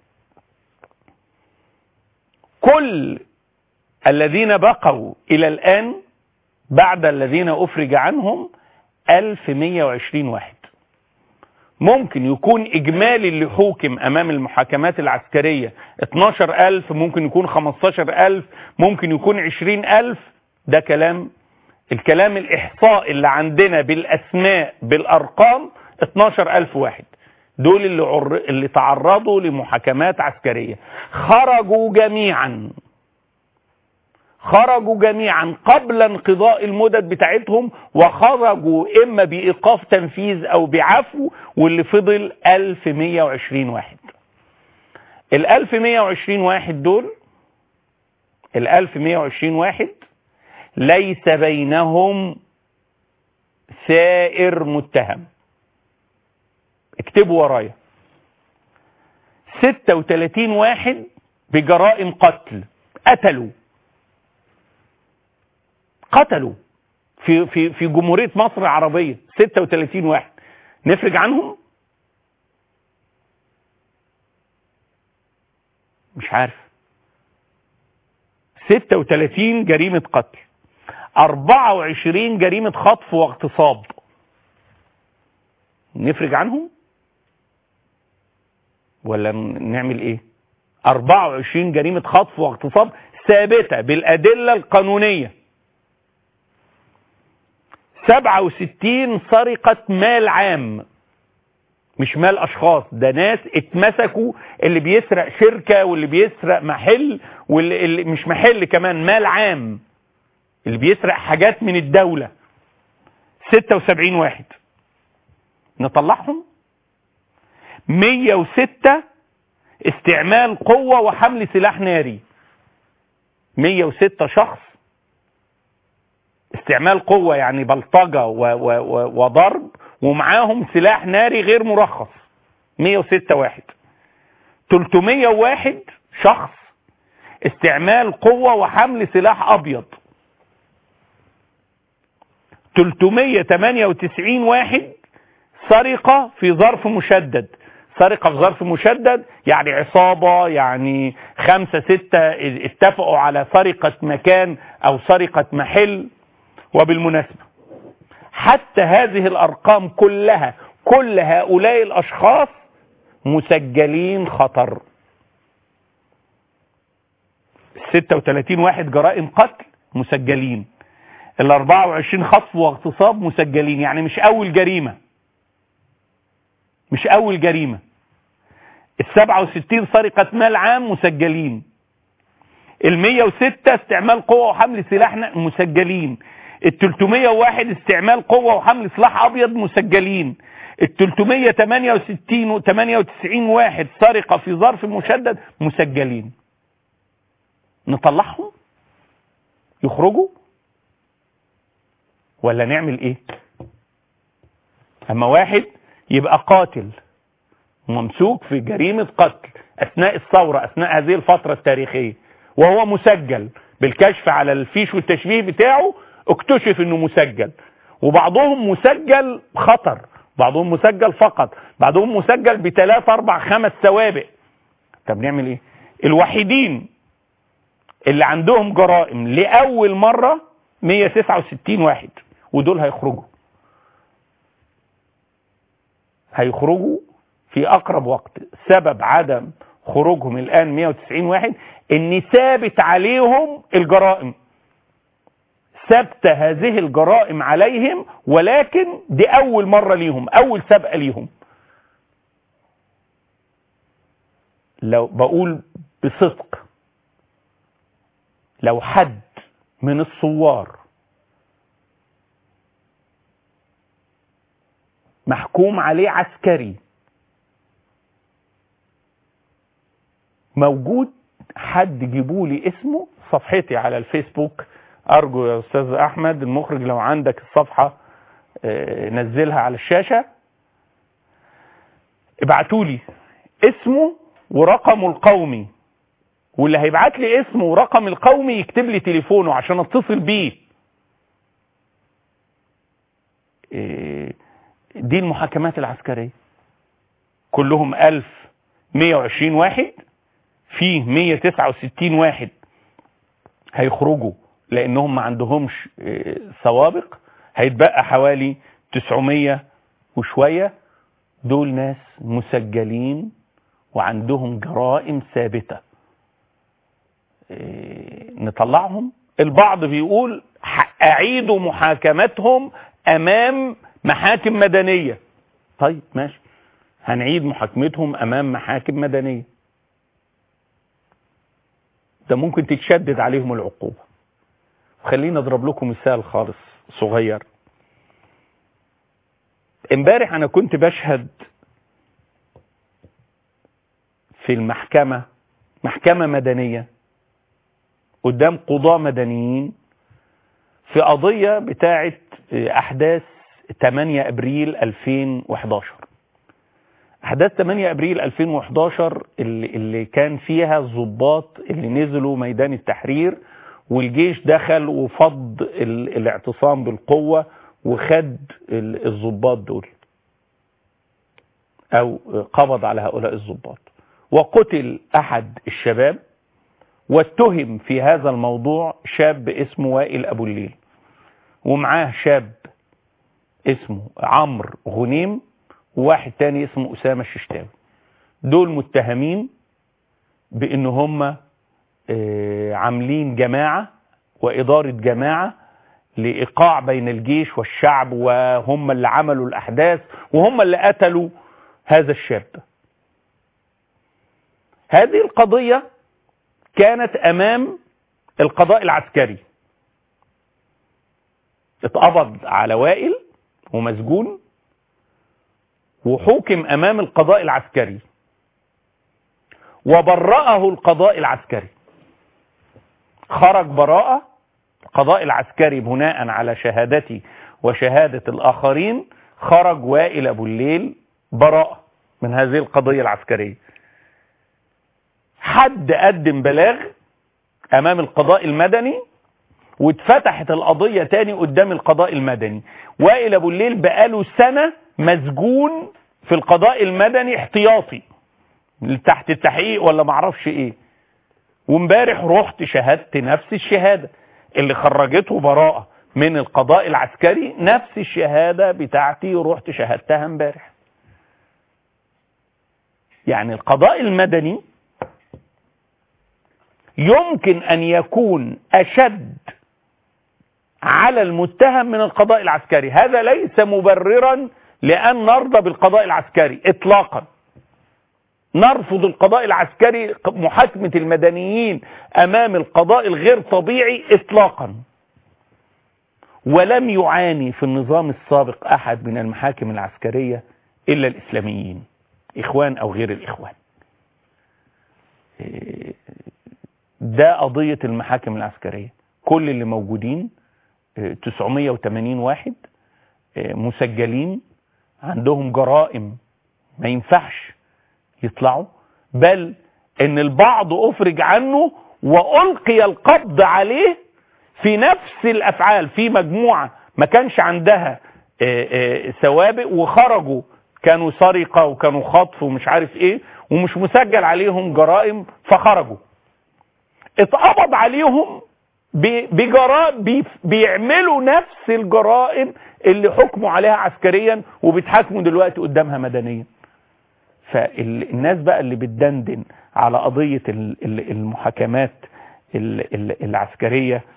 كل الذين بقوا إلى الآن بعد الذين أفرج عنهم ألف ومئة وعشرين واحد. ممكن يكون إجمالي اللي حكم أمام المحاكمات العسكرية اتناشر ألف، ممكن يكون خمستاشر ألف، ممكن يكون عشرين ألف. ده كلام الكلام الإحصاء اللي عندنا بالأسماء بالأرقام اتناشر ألف واحد. دول اللي, عر... اللي تعرضوا لمحاكمات عسكرية خرجوا جميعا خرجوا جميعا قبل انقضاء المدد بتاعتهم، وخرجوا إما بإيقاف تنفيذ أو بعفو، واللي فضل ألف ومئة وعشرين واحد. ال ألف ومئة وعشرين واحد دول ال ألف ومئة وعشرين واحد ليس بينهم سائر متهم. اكتبوا ورايا، ستة وثلاثين واحد بجرائم قتل قتلوا قتلوا في في في جمهورية مصر العربية. ستة وثلاثين واحد نفرج عنهم؟ مش عارف. ستة وثلاثين جريمة قتل، أربعة وعشرين جريمة خطف واغتصاب، نفرج عنهم ولا نعمل ايه؟ أربعة وعشرين جريمة خطف واغتصاب ثابتة بالأدلة القانونية. سبعة وستين سرقة مال عام، مش مال أشخاص، ده ناس اتمسكوا، اللي بيسرق شركة واللي بيسرق محل واللي مش محل كمان مال عام، اللي بيسرق حاجات من الدولة. ستة وسبعين واحد نطلعهم. مية وستة استعمال قوة وحمل سلاح ناري. مية وستة شخص استعمال قوة يعني بلطجة وضرب ومعاهم سلاح ناري غير مرخص. مية وستة واحد. تلتمية وواحد شخص استعمال قوة وحمل سلاح أبيض. تلتمية وتمانية وتسعين واحد سرقة في ظرف مشدد. سرقة في ظرف مشدد يعني عصابة، يعني خمسة ستة اتفقوا على سرقة مكان أو سرقة محل. وبالمناسبة حتى هذه الأرقام كلها، كل هؤلاء الأشخاص مسجلين خطر. ستة وثلاثين واحد جرائم قتل مسجلين، ال أربعة وعشرين خطف واغتصاب مسجلين، يعني مش أول جريمة مش أول جريمة. ال سبعة وستين سرقة مال عام مسجلين، ال مية وستة استعمال قوة وحمل سلاح مسجلين، ال تلتمية وواحد استعمال قوة وحمل سلاح أبيض مسجلين، ال تلتمية وتمانية وستين وتمانية وتسعين واحد سرقة في ظرف مشدد مسجلين. نطلعهم يخرجوا ولا نعمل ايه؟ اما واحد يبقى قاتل وممسوك في جريمة قتل اثناء الثورة، اثناء هذه الفترة التاريخية، وهو مسجل بالكشف على الفيش والتشبيه بتاعه، اكتشف انه مسجل، وبعضهم مسجل خطر، بعضهم مسجل فقط، بعضهم مسجل بثلاث اربع خمس سوابق. طب نعمل ايه؟ الوحيدين اللي عندهم جرائم لاول مره مية وتسعة وستين واحد، ودول هيخرجوا هيخرجوا في اقرب وقت. سبب عدم خروجهم الان مية وتسعين واحد ان ثابت عليهم الجرائم، ثبت هذه الجرائم عليهم، ولكن دي اول مرة ليهم، اول سبقة ليهم. لو بقول بصدق، لو حد من الثوار محكوم عليه عسكري موجود، حد جيبولي اسمه، صفحتي على الفيسبوك. ارجو يا استاذ احمد المخرج لو عندك الصفحة نزلها على الشاشة، ابعتولي اسمه ورقمه القومي، واللي هيبعت لي اسمه ورقم القومي يكتب لي تليفونه عشان اتصل بيه. دي المحاكمات العسكرية كلهم ألف ومية وعشرين واحد، فيه مية وتسعة وستين واحد هيخرجوا لانهم ما عندهمش سوابق، هيتبقى حوالي تسعمية وشوية. دول ناس مسجلين وعندهم جرائم ثابتة، نطلعهم. البعض بيقول اعيدوا محاكمتهم امام محاكم مدنية. طيب ماشي، هنعيد محاكمتهم امام محاكم مدنية، ده ممكن تتشدد عليهم العقوبة. خلينا اضرب لكم مثال خالص صغير. امبارح انا كنت بشهد في المحكمة، محكمة مدنية قدام قضاة مدنيين في قضية بتاعة احداث ثمانية ابريل ألفين وحداشر. احداث ثمانية ابريل ألفين وحداشر اللي, اللي كان فيها الضباط اللي نزلوا ميدان التحرير، والجيش دخل وفض الاعتصام بالقوة وخد الضباط دول او قبض على هؤلاء الضباط، وقتل احد الشباب، واتهم في هذا الموضوع شاب اسمه وائل ابو الليل، ومعاه شاب اسمه عمرو غنيم، وواحد تاني اسمه اسامة الششتاوي. دول متهمين بان هم عاملين جماعة وإدارة جماعة لإيقاع بين الجيش والشعب، وهم اللي عملوا الأحداث وهم اللي قتلوا هذا الشاب. هذه القضية كانت أمام القضاء العسكري، اتقبض على وائل ومسجون وحكم أمام القضاء العسكري، وبرأه القضاء العسكري، خرج براءة. القضاء العسكري بناء على شهادتي وشهادة الآخرين خرج وائل أبو الليل براءة من هذه القضية العسكرية. حد قدم بلاغ أمام القضاء المدني واتفتحت القضية تاني قدام القضاء المدني. وائل أبو الليل بقاله سنة مسجون في القضاء المدني احتياطي تحت التحقيق ولا معرفش ايه، وامبارح رحت شهدت نفس الشهادة اللي خرجته براءة من القضاء العسكري، نفس الشهادة بتاعتي رحت شهدتها امبارح. يعني القضاء المدني يمكن ان يكون اشد على المتهم من القضاء العسكري. هذا ليس مبررا لان نرضى بالقضاء العسكري اطلاقا، نرفض القضاء العسكري محاكمة المدنيين امام القضاء الغير طبيعي اطلاقا. ولم يعاني في النظام السابق احد من المحاكم العسكرية الا الاسلاميين، اخوان او غير الاخوان. ده قضية المحاكم العسكرية، كل اللي موجودين تسعمية وتمانين واحد مسجلين عندهم جرائم ما ينفعش يطلعوا، بل ان البعض افرج عنه والقي القبض عليه في نفس الافعال. في مجموعة ما كانش عندها سوابق وخرجوا، كانوا سرقة وكانوا خطف ومش عارف ايه، ومش مسجل عليهم جرائم فخرجوا. اتقبض عليهم بجرائم بيعملوا نفس الجرائم اللي حكموا عليها عسكريا وبيتحاكموا دلوقتي قدامها مدنيا. فالناس بقى اللي بتدندن على قضية المحاكمات العسكرية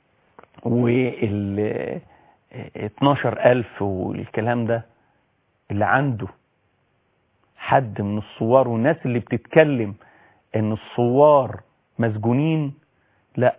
وال اتناشر ألف والكلام ده، اللي عنده حد من الثوار والناس اللي بتتكلم ان الثوار مسجونين، لا،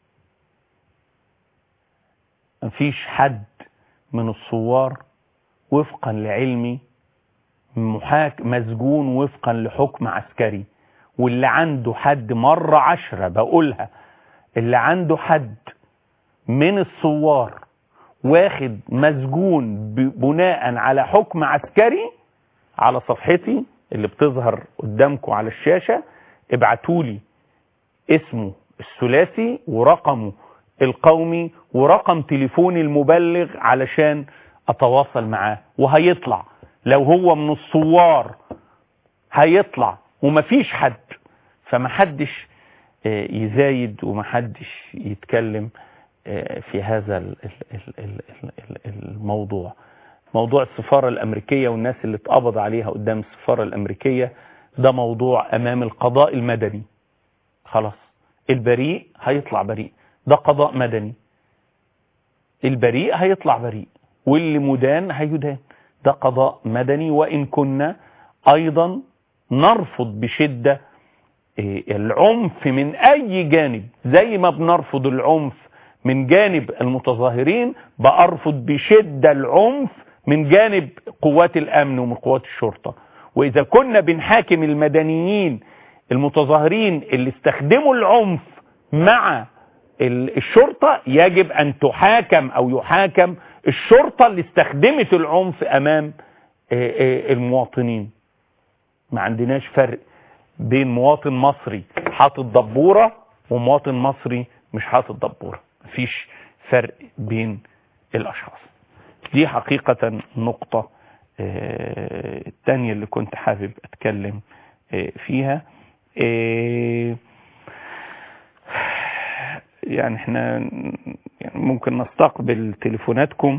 مفيش حد من الثوار وفقا لعلمي محاك مسجون وفقا لحكم عسكري. واللي عنده حد مرة عشرة بقولها، اللي عنده حد من الثوار واخد مسجون بناء على حكم عسكري، على صفحتي اللي بتظهر قدامكم على الشاشة ابعتولي اسمه الثلاثي ورقمه القومي ورقم تليفوني المبلغ علشان اتواصل معاه، وهيطلع لو هو من الثوار هيطلع، ومفيش حد. فمحدش يزايد ومحدش يتكلم في هذا الموضوع. موضوع السفارة الأمريكية والناس اللي اتقبض عليها قدام السفارة الأمريكية ده موضوع أمام القضاء المدني. خلاص، البريء هيطلع بريء، ده قضاء مدني. البريء هيطلع بريء واللي مدان هيدان، ده قضاء مدني. وإن كنا أيضا نرفض بشدة العنف من أي جانب، زي ما بنرفض العنف من جانب المتظاهرين، بأرفض بشدة العنف من جانب قوات الأمن ومن قوات الشرطة. وإذا كنا بنحاكم المدنيين المتظاهرين اللي استخدموا العنف مع الشرطة، يجب أن تحاكم أو يحاكم الشرطة اللي استخدمت العنف أمام المواطنين. ما عندناش فرق بين مواطن مصري حاطط دبورة ومواطن مصري مش حاطط دبورة، مفيش فرق بين الأشخاص. دي حقيقة النقطة الثانية اللي كنت حابب أتكلم فيها. يعني احنا ممكن نستقبل تليفوناتكم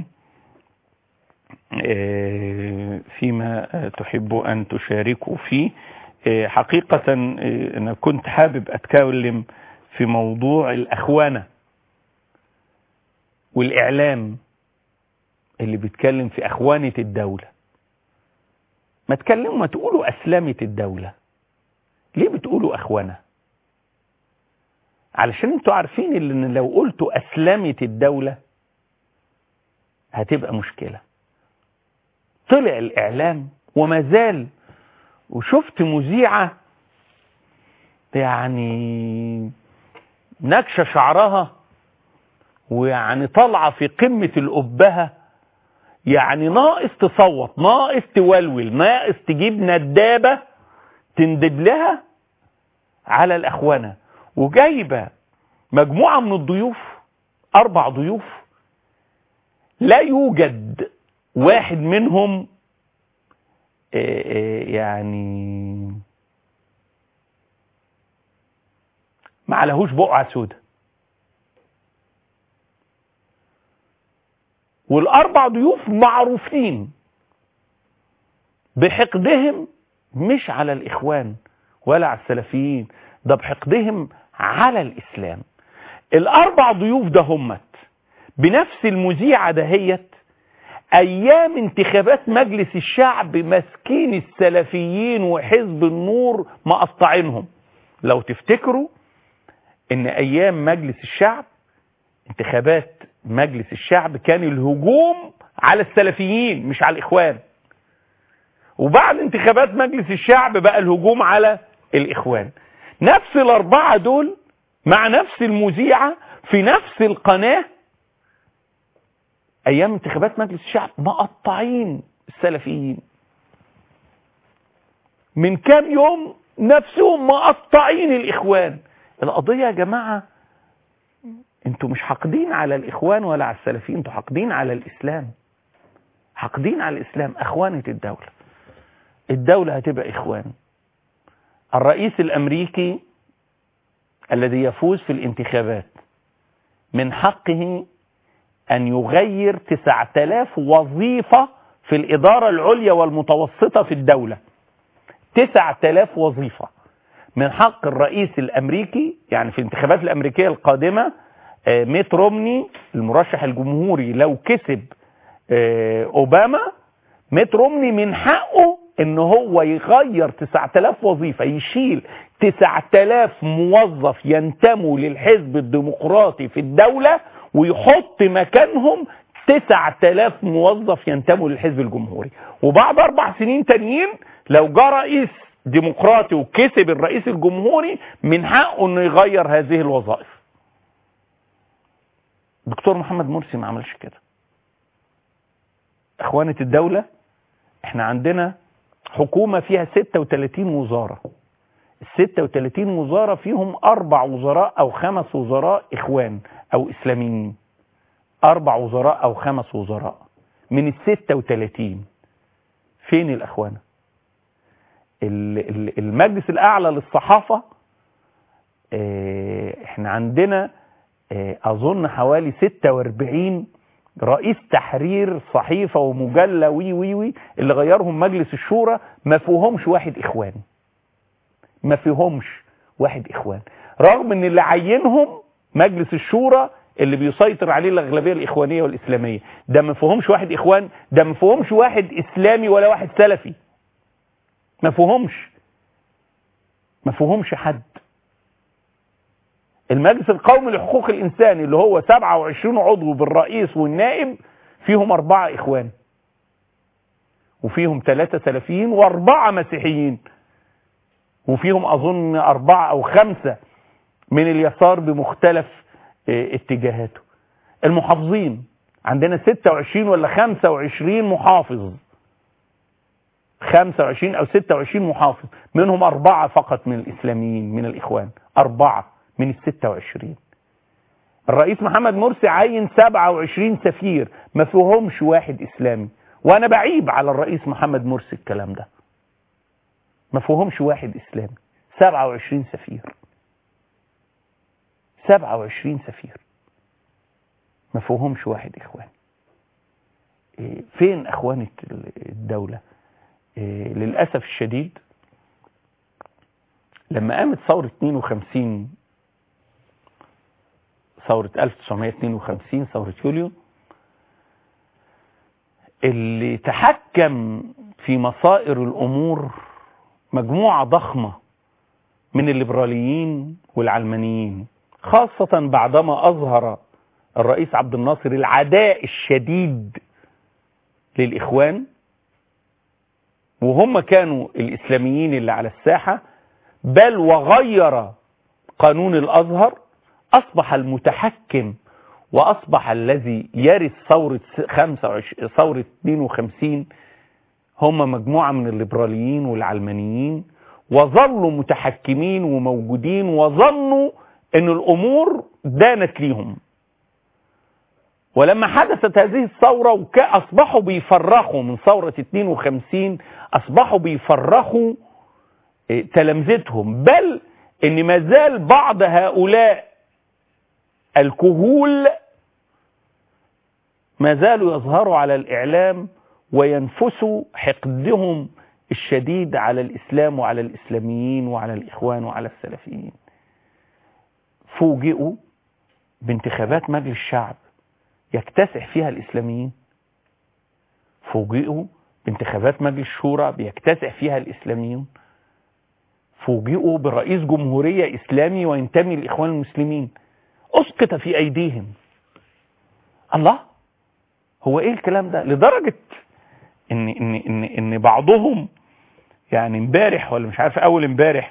فيما تحبوا أن تشاركوا فيه. حقيقة أنا كنت حابب أتكلم في موضوع الأخوانة والإعلام اللي بيتكلم في أخوانة الدولة. ما تكلموا، ما تقولوا أسلمة الدولة، ليه بتقولوا أخوانة؟ علشان انتوا عارفين ان لو قلتوا أسلمة الدولة هتبقى مشكلة. طلع الإعلام وما زال، وشفت مذيعة يعني نكشة شعرها ويعني طالعة في قمة الأبهة، يعني ناقص تصوت، ناقص تولول، ناقص تجيب ندابة تندب لها على الأخوانة. وجايبة مجموعة من الضيوف، أربع ضيوف، لا يوجد واحد منهم يعني ما عليهوش بقعة سودة. والأربع ضيوف معروفين بحقدهم مش على الإخوان ولا على السلفيين، ده بحقدهم على الإسلام. الأربع ضيوف ده همت بنفس المذيعة دهيت أيام انتخابات مجلس الشعب مسكين السلفيين وحزب النور مقطعينهم. لو تفتكروا إن أيام مجلس الشعب، انتخابات مجلس الشعب، كان الهجوم على السلفيين مش على الإخوان، وبعد انتخابات مجلس الشعب بقى الهجوم على الإخوان. نفس الأربعة دول مع نفس المذيعة في نفس القناة أيام انتخابات مجلس الشعب مقطعين السلفيين. من كام يوم نفسهم مقطعين الإخوان. القضية يا جماعة انتوا مش حاقدين على الإخوان ولا على السلفيين، انتوا حاقدين على الإسلام. حاقدين على الإسلام. أخوانة الدولة، الدولة هتبقى إخوان. الرئيس الأمريكي الذي يفوز في الانتخابات من حقه أن يغير تسعة آلاف وظيفة في الإدارة العليا والمتوسطة في الدولة. تسعة آلاف وظيفة من حق الرئيس الأمريكي. يعني في الانتخابات الأمريكية القادمة ميت رومني المرشح الجمهوري لو كسب أوباما، ميت رومني من حقه ان هو يغير تسعة آلاف وظيفة، يشيل تسعة آلاف موظف ينتموا للحزب الديمقراطي في الدولة ويحط مكانهم تسعة آلاف موظف ينتموا للحزب الجمهوري. وبعد اربع سنين تانيين لو جاء رئيس ديمقراطي وكسب الرئيس الجمهوري من حقه انه يغير هذه الوظائف. دكتور محمد مرسي ما عملش كده. اخوانة الدولة، احنا عندنا حكومة فيها ستة وثلاثين وزارة. ال ستة وثلاثين وزارة فيهم اربع وزراء او خمس وزراء اخوان او اسلاميين. اربع وزراء او خمس وزراء من ال ستة وثلاثين. فين الاخوانة؟ المجلس الاعلى للصحافة اه احنا عندنا اه اظن حوالي ستة واربعين رئيس تحرير صحيفة ومجلة وي وي وي اللي غيرهم مجلس الشورى، ما فيهمش واحد اخوان. ما فيهمش واحد اخوان، رغم ان اللي عينهم مجلس الشورى اللي بيسيطر عليه الاغلبية الاخوانية والاسلامية. ده ما فيهمش واحد اخوان، ده ما فيهمش واحد اسلامي ولا واحد سلفي. ما فيهمش ما فيهمش حد. المجلس القومي لحقوق الإنسان اللي هو سبعة وعشرين عضو بالرئيس والنائب فيهم أربعة إخوان، وفيهم ثلاثة سلفيين وأربعة مسيحيين، وفيهم أظن أربعة أو خمسة من اليسار بمختلف اتجاهاته. المحافظين عندنا ستة وعشرين ولا خمسة وعشرين محافظ، خمسة وعشرين أو ستة وعشرين محافظ، منهم أربعة فقط من الإسلاميين من الإخوان، أربعة من الستة وعشرين. الرئيس محمد مرسي عين سبعة وعشرين سفير، ما فيهمش واحد إسلامي. وأنا بعيب على الرئيس محمد مرسي الكلام ده. ما فيهمش واحد إسلامي. سبعة وعشرين سفير، سبعة وعشرين سفير ما فيهمش واحد إخوان. فين أخوانة الدولة؟ للأسف الشديد لما قامت ثورة اثنين وخمسين، ثورة ألف وتسعمائة واثنين وخمسين، ثورة يوليو، اللي تحكم في مصائر الأمور مجموعة ضخمة من الليبراليين والعلمانيين، خاصة بعدما أظهر الرئيس عبد الناصر العداء الشديد للإخوان، وهم كانوا الإسلاميين اللي على الساحة، بل وغير قانون الأزهر. أصبح المتحكم وأصبح الذي يرث ثورة خمسة وعشرين ثورة اثنين وخمسين هم مجموعة من الليبراليين والعلمانيين، وظلوا متحكمين وموجودين، وظنوا أن الأمور دانت ليهم. ولما حدثت هذه الثورة أصبحوا بيفرخوا من ثورة اثنين وخمسين، أصبحوا بيفرخوا تلامذتهم، بل أن ما زال بعض هؤلاء الكهول ما زالوا يظهروا على الإعلام وينفسوا حقدهم الشديد على الإسلام وعلى الإسلاميين وعلى الإخوان وعلى السلفيين. فوجئوا بانتخابات مجلس الشعب يكتسح فيها الإسلاميين. فوجئوا بانتخابات مجلس الشورى بيكتسح فيها الإسلاميين. فوجئوا برئيس جمهورية إسلامي وينتمي للإخوان المسلمين. أسقط في أيديهم. الله، هو إيه الكلام ده؟ لدرجة إن إن إن إن بعضهم يعني امبارح ولا مش عارف أول امبارح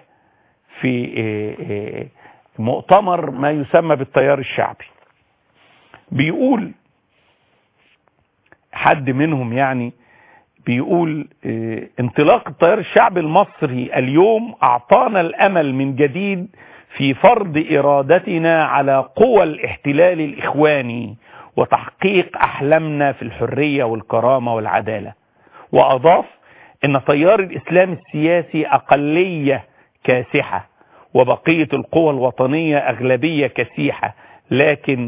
في مؤتمر ما يسمى بالتيار الشعبي بيقول حد منهم يعني بيقول انطلاق التيار الشعبي المصري اليوم أعطانا الأمل من جديد في فرض إرادتنا على قوى الاحتلال الإخواني وتحقيق أحلامنا في الحرية والكرامة والعدالة. وأضاف إن تيار الإسلام السياسي أقلية كاسحة وبقية القوى الوطنية أغلبية كسيحة، لكن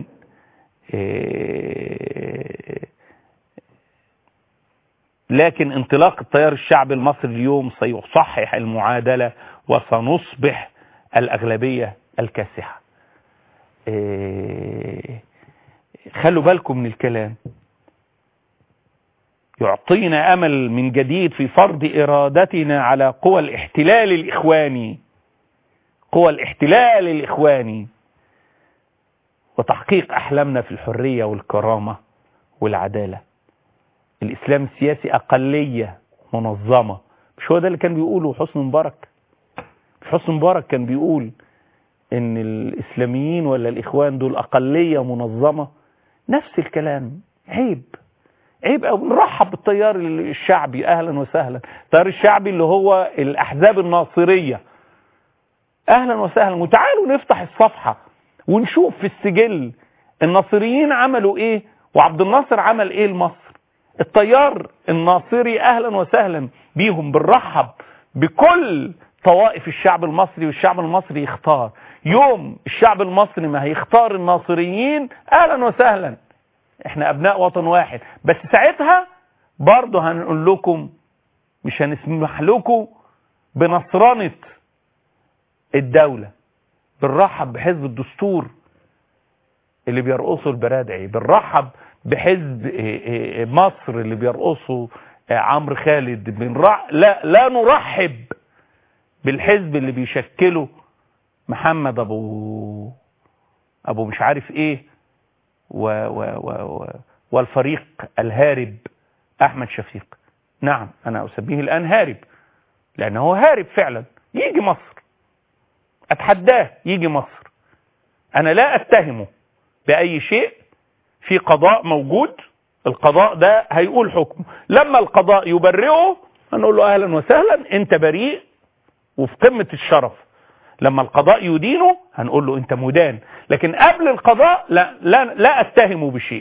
لكن انطلاق التيار الشعبي المصري اليوم سيصحح المعادلة وسنصبح الأغلبية الكاسحة. خلوا بالكم من الكلام، يعطينا أمل من جديد في فرض إرادتنا على قوى الاحتلال الإخواني قوى الاحتلال الإخواني وتحقيق أحلامنا في الحرية والكرامة والعدالة. الإسلام السياسي أقلية منظمة، مش هو ده اللي كان بيقوله حسني مبارك؟ حسني مبارك كان بيقول إن الإسلاميين ولا الإخوان دول أقلية منظمة. نفس الكلام. عيب عيب أو نرحب بالتيار الشعبي، أهلا وسهلا. التيار الشعبي اللي هو الأحزاب الناصرية، أهلا وسهلا. وتعالوا نفتح الصفحة ونشوف في السجل الناصريين عملوا إيه وعبد الناصر عمل إيه لمصر. التيار الناصري أهلا وسهلا بيهم، بنرحب بكل طوائف الشعب المصري، والشعب المصري يختار. يوم الشعب المصري ما هيختار الناصريين أهلا وسهلا، احنا أبناء وطن واحد. بس ساعتها برضه هنقول لكم مش هنسمح لكم بنصرانة الدولة. بنرحب بحزب الدستور اللي بيرقصوا البرادعي، بنرحب بحزب مصر اللي بيرقصوا عمرو خالد. بنرح... لا لا نرحب بالحزب اللي بيشكله محمد ابو ابو مش عارف ايه و... و... و... و... والفريق الهارب احمد شفيق. نعم انا اسميه الان هارب لانه هو هارب فعلا. يجي مصر، اتحداه يجي مصر. انا لا اتهمه باي شيء، في قضاء موجود، القضاء ده هيقول حكمه. لما القضاء يبرئه هنقول له اهلا وسهلا انت بريء وفي قمة الشرف. لما القضاء يدينه هنقول له انت مدان. لكن قبل القضاء لا لا, لا اتهمه بشيء.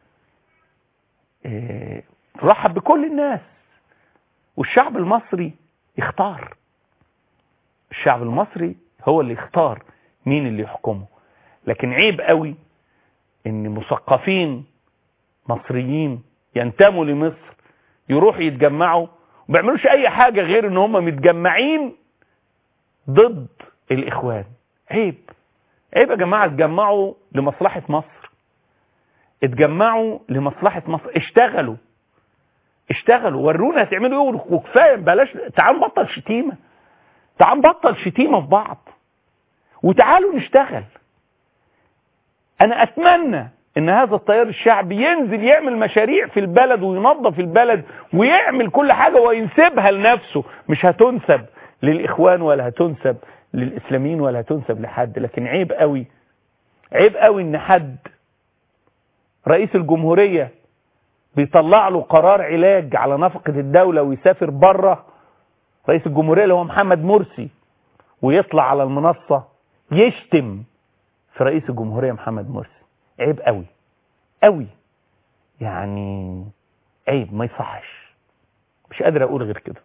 إيه رحب بكل الناس، والشعب المصري يختار. الشعب المصري هو اللي يختار مين اللي يحكمه. لكن عيب قوي ان مثقفين مصريين ينتموا لمصر يروحوا يتجمعوا وما بيعملوش اي حاجة غير ان هم متجمعين ضد الاخوان. عيب عيب يا جماعة. اتجمعوا لمصلحة مصر، اتجمعوا لمصلحة مصر. اشتغلوا اشتغلوا ورونا هتعملوا ايه. وكفاية بلاش، تعال نبطل شتيمة، تعال نبطل شتيمة في بعض وتعالوا نشتغل. انا اتمنى ان هذا التيار الشعبي ينزل يعمل مشاريع في البلد وينظف البلد ويعمل كل حاجة وينسبها لنفسه. مش هتنسب للاخوان ولا هتنسب للاسلاميين ولا هتنسب لحد. لكن عيب قوي عيب قوي ان حد رئيس الجمهورية بيطلع له قرار علاج على نفقة الدولة ويسافر بره، رئيس الجمهورية اللي هو محمد مرسي، ويطلع على المنصة يشتم في رئيس الجمهورية محمد مرسي. عيب قوي قوي، يعني عيب ما يصحش. مش قادر اقول غير كده.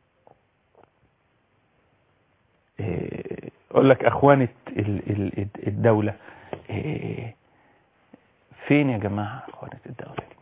اقول لك اخوانة الدولة فين يا جماعة؟ اخوانة الدولة دي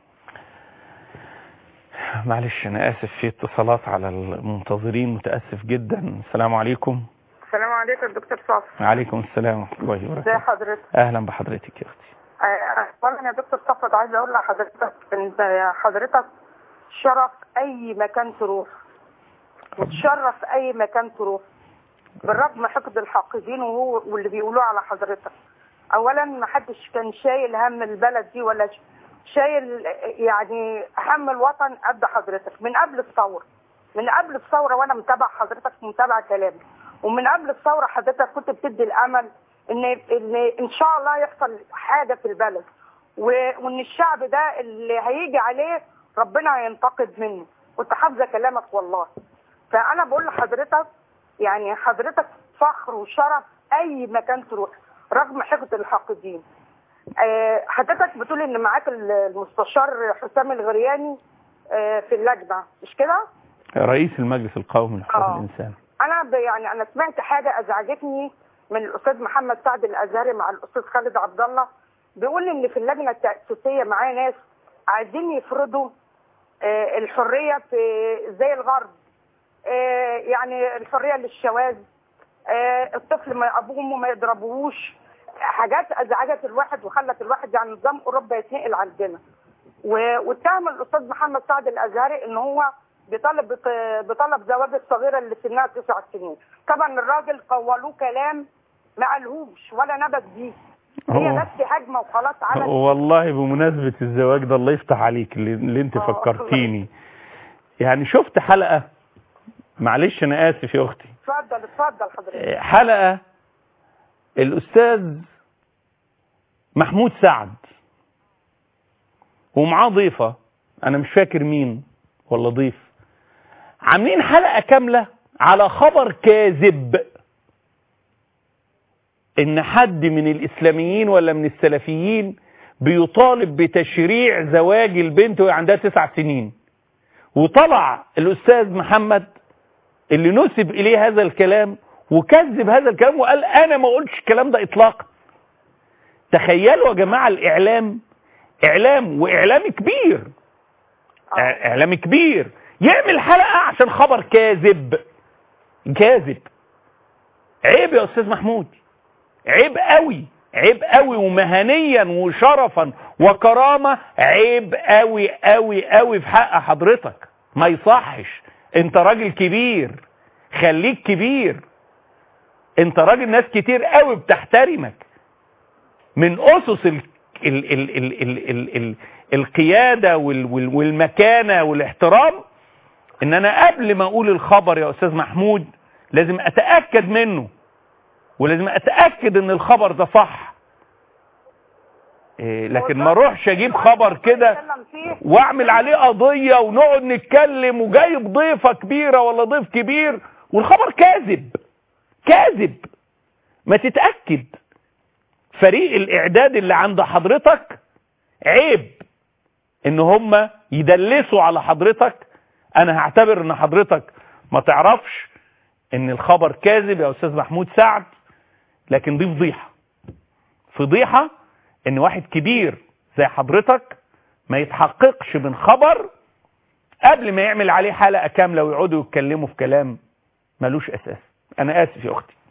معلش انا اسف، في اتصالات على المنتظرين، متأسف جدا. السلام عليكم. السلام عليكم دكتور صفوت. وعليكم السلام ورحمة الله وبركاته. ازي حضرتك؟ اهلا بحضرتك يا اختي. اولا يا دكتور صفوت عايزه اقول لحضرتك ان حضرتك شرف اي مكان تروح وتشرف اي مكان تروح بالرغم حقد الحاقدين وهو واللي بيقولوه على حضرتك. اولا ما حدش كان شايل هم البلد دي ولا شايل يعني هم الوطن قد حضرتك من قبل الثوره. من قبل الثوره وانا متابع حضرتك متابعه كلامي، ومن قبل الثوره حضرتك كنت بتدي الامل ان ان ان شاء الله يحصل حاجه في البلد، وان الشعب ده اللي هيجي عليه ربنا هينتقد منه. كنت حافظه كلامك والله. فانا بقول لحضرتك يعني حضرتك فخر وشرف اي مكان تروح رغم حقد الحاقدين. آه، حضرتك بتقول ان معاك المستشار حسام الغرياني آه، في اللجنه مش كده؟ رئيس المجلس القومي لحقوق آه. الانسان. انا ب- يعني انا سمعت حاجه ازعجتني من الاستاذ محمد سعد الازهري مع الاستاذ خالد عبد الله، بيقول ان في اللجنه التاسيسيه معاه ناس عايزين يفرضوا آه، الحريه في زي الغرب، آه، يعني الحريه للشواذ، آه، الطفل ما ابوه وامه ما يضربوهوش، حاجات ازعجت الواحد وخلت الواحد يعني نظام اوروبا يتنقل عندنا. و- واتهم الاستاذ محمد سعد الازهري ان هو بيطالب بط- بطلب زواج الصغيره اللي سنها تسع سنين. طبعا الراجل قولوه كلام ما قالهوش ولا نبت بيه، هي هو- بس هجمه وخلاص على والله بمناسبة الزواج ده الله يفتح عليك اللي, اللي انت آه. فكرتيني. يعني شفت حلقة، معلش انا اسف يا اختي، اتفضل اتفضل حضرتك. حلقة الاستاذ محمود سعد ومعاه ضيفة انا مش فاكر مين ولا ضيف، عاملين حلقة كاملة على خبر كاذب ان حد من الاسلاميين ولا من السلفيين بيطالب بتشريع زواج البنت وهي عندها تسع سنين. وطلع الاستاذ محمد اللي نسب اليه هذا الكلام وكذب هذا الكلام وقال انا ما قلتش الكلام ده اطلاقا. تخيلوا يا جماعة الاعلام، اعلام واعلام كبير، اعلام كبير يعمل حلقة عشان خبر كاذب. كاذب. عيب يا استاذ محمود، عيب قوي، عيب قوي، ومهنيا وشرفا وكرامة عيب قوي قوي قوي في حق حضرتك. ما يصحش. انت راجل كبير، خليك كبير. انت راجل ناس كتير قوي بتحترمك. من اسس ال ال ال ال ال ال ال القيادة وال وال والمكانة والاحترام ان انا قبل ما اقول الخبر يا استاذ محمود لازم اتأكد منه، ولازم اتأكد ان الخبر ده صح. إيه لكن ما اروحش اجيب خبر كده واعمل عليه قضية ونقعد نتكلم وجايب ضيفة كبيرة ولا ضيف كبير والخبر كاذب. كاذب. ما تتأكد. فريق الاعداد اللي عند حضرتك عيب ان هم يدلسوا على حضرتك. انا هعتبر ان حضرتك ما تعرفش ان الخبر كاذب يا استاذ محمود سعد، لكن دي فضيحة. فضيحة ان واحد كبير زي حضرتك ما يتحققش من خبر قبل ما يعمل عليه حلقة كاملة ويقعدوا يتكلموا في كلام ملوش اساس. انا اسف يا اختي.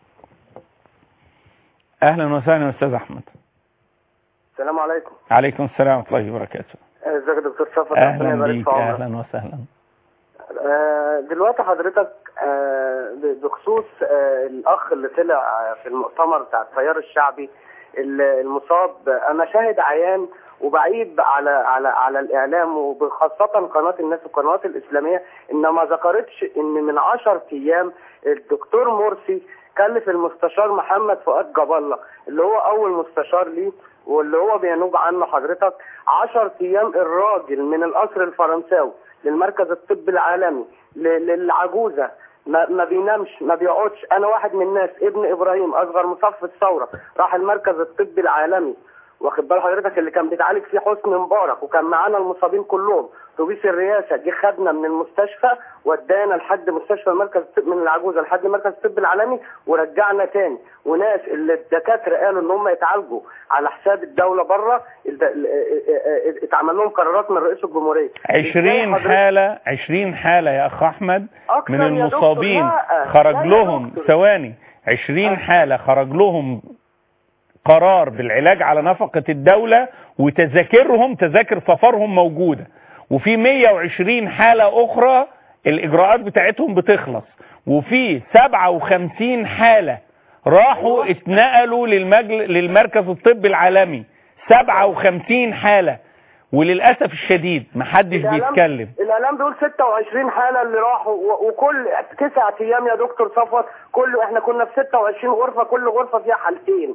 اهلا وسهلا يا استاذ احمد. السلام عليكم. عليكم السلام ورحمة الله وبركاته. ازيك يا دكتور صفوت؟ اهلا بيك. اهلا وسهلا. آه دلوقتي حضرتك آه بخصوص آه الاخ اللي طلع في المؤتمر بتاع التيار الشعبي المصاب، انا شاهد عيان وبعيب على على على الاعلام وبخاصه قناه الناس والقنوات الاسلاميه ان ما ذكرتش ان من عشر ايام الدكتور مرسي كلف المستشار محمد فؤاد جاب الله اللي هو اول مستشار ليه واللي هو بينوب عنه حضرتك عشر ايام الراجل من القصر الفرنساوي للمركز الطبي العالمي للعجوزه ما, ما بينامش ما بيقعدش. انا واحد من الناس ابن ابراهيم اصغر مصف الثوره راح المركز الطبي العالمي واخد بال حضرتك اللي كان بيتعالج فيه حسني مبارك وكان معانا المصابين كلهم. اتوبيس الرئاسه جه خدنا من المستشفى ودانا لحد مستشفى المركز الطبي من العجوزه لحد المركز الطبي العالمي ورجعنا تاني. وناس اللي الدكاتره قالوا ان هم يتعالجوا على حساب الدوله بره اتعمل لهم قرارات من رئيس الجمهوريه. عشرين حاله عشرين حاله يا اخ احمد من المصابين خرج لهم ثواني عشرين حاله خرج لهم قرار بالعلاج على نفقة الدولة وتذاكرهم تذاكر سفرهم موجودة، وفي مية وعشرين حالة أخرى الإجراءات بتاعتهم بتخلص، وفي سبعة وخمسين حالة راحوا اتنقلوا للمجل... للمركز الطبي العالمي. سبعة وخمسين حالة وللأسف الشديد محدش بيتكلم. الإعلام بيقول ستة وعشرين حالة اللي راحوا وكل تسعة أيام يا دكتور صفوت كله احنا كنا في ستة وعشرين غرفة كل غرفة فيها حالتين.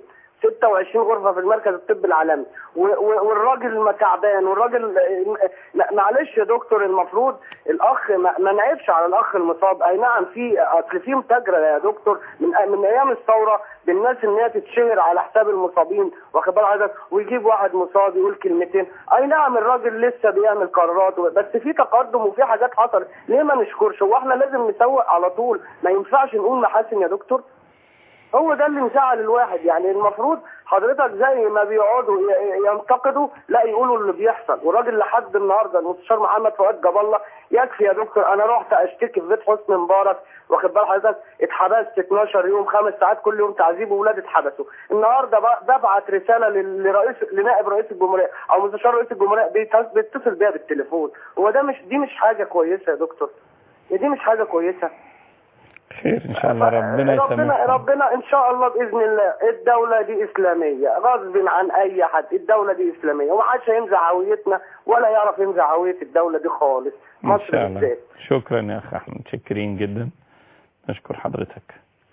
ستة وعشرين غرفه في المركز الطبي العالمي، والراجل مكعبان، والراجل معلش يا دكتور، المفروض الاخ ما نعيبش على الاخ المصاب. اي نعم، في اصل في متاجره يا دكتور من من ايام الثوره بالناس ان هي تتشهر على حساب المصابين، واخد بال حضرتك، ويجيب واحد مصاب يقول كلمتين. اي نعم الراجل لسه بيعمل قرارات، بس في تقدم وفي حاجات حصلت، ليه ما نشكرش؟ هو احنا لازم نسوق على طول؟ ما ينفعش نقول محاسن يا دكتور؟ هو ده اللي مزعل الواحد. يعني المفروض حضرتك زي ما بيقعدوا ينتقدوا لا يقولوا اللي بيحصل. والراجل لحد النهارده المستشار محمد فؤاد جاب الله يكفي يا دكتور. انا رحت اشتكي في بيت حسني مبارك، واخد بال حضرتك، اتحبست اتناشر يوم، خمس ساعات كل يوم تعذيب، واولاد اتحبسوا. النهارده ببعت رساله لرئيس لنائب رئيس الجمهوريه او مستشار رئيس الجمهوريه بيتصل بيا بالتليفون. هو ده مش دي مش حاجه كويسه يا دكتور؟ دي مش حاجه كويسه. خير ان شاء الله، ربنا يسامحك. ربنا ربنا ان شاء الله باذن الله. الدوله دي اسلاميه غصب عن اي حد، الدوله دي اسلاميه وما حدش هينزع هويتنا ولا يعرف ينزع هويه الدوله دي خالص، مصر بالذات. شكرا يا اخ احمد، متشكرين جدا، نشكر حضرتك.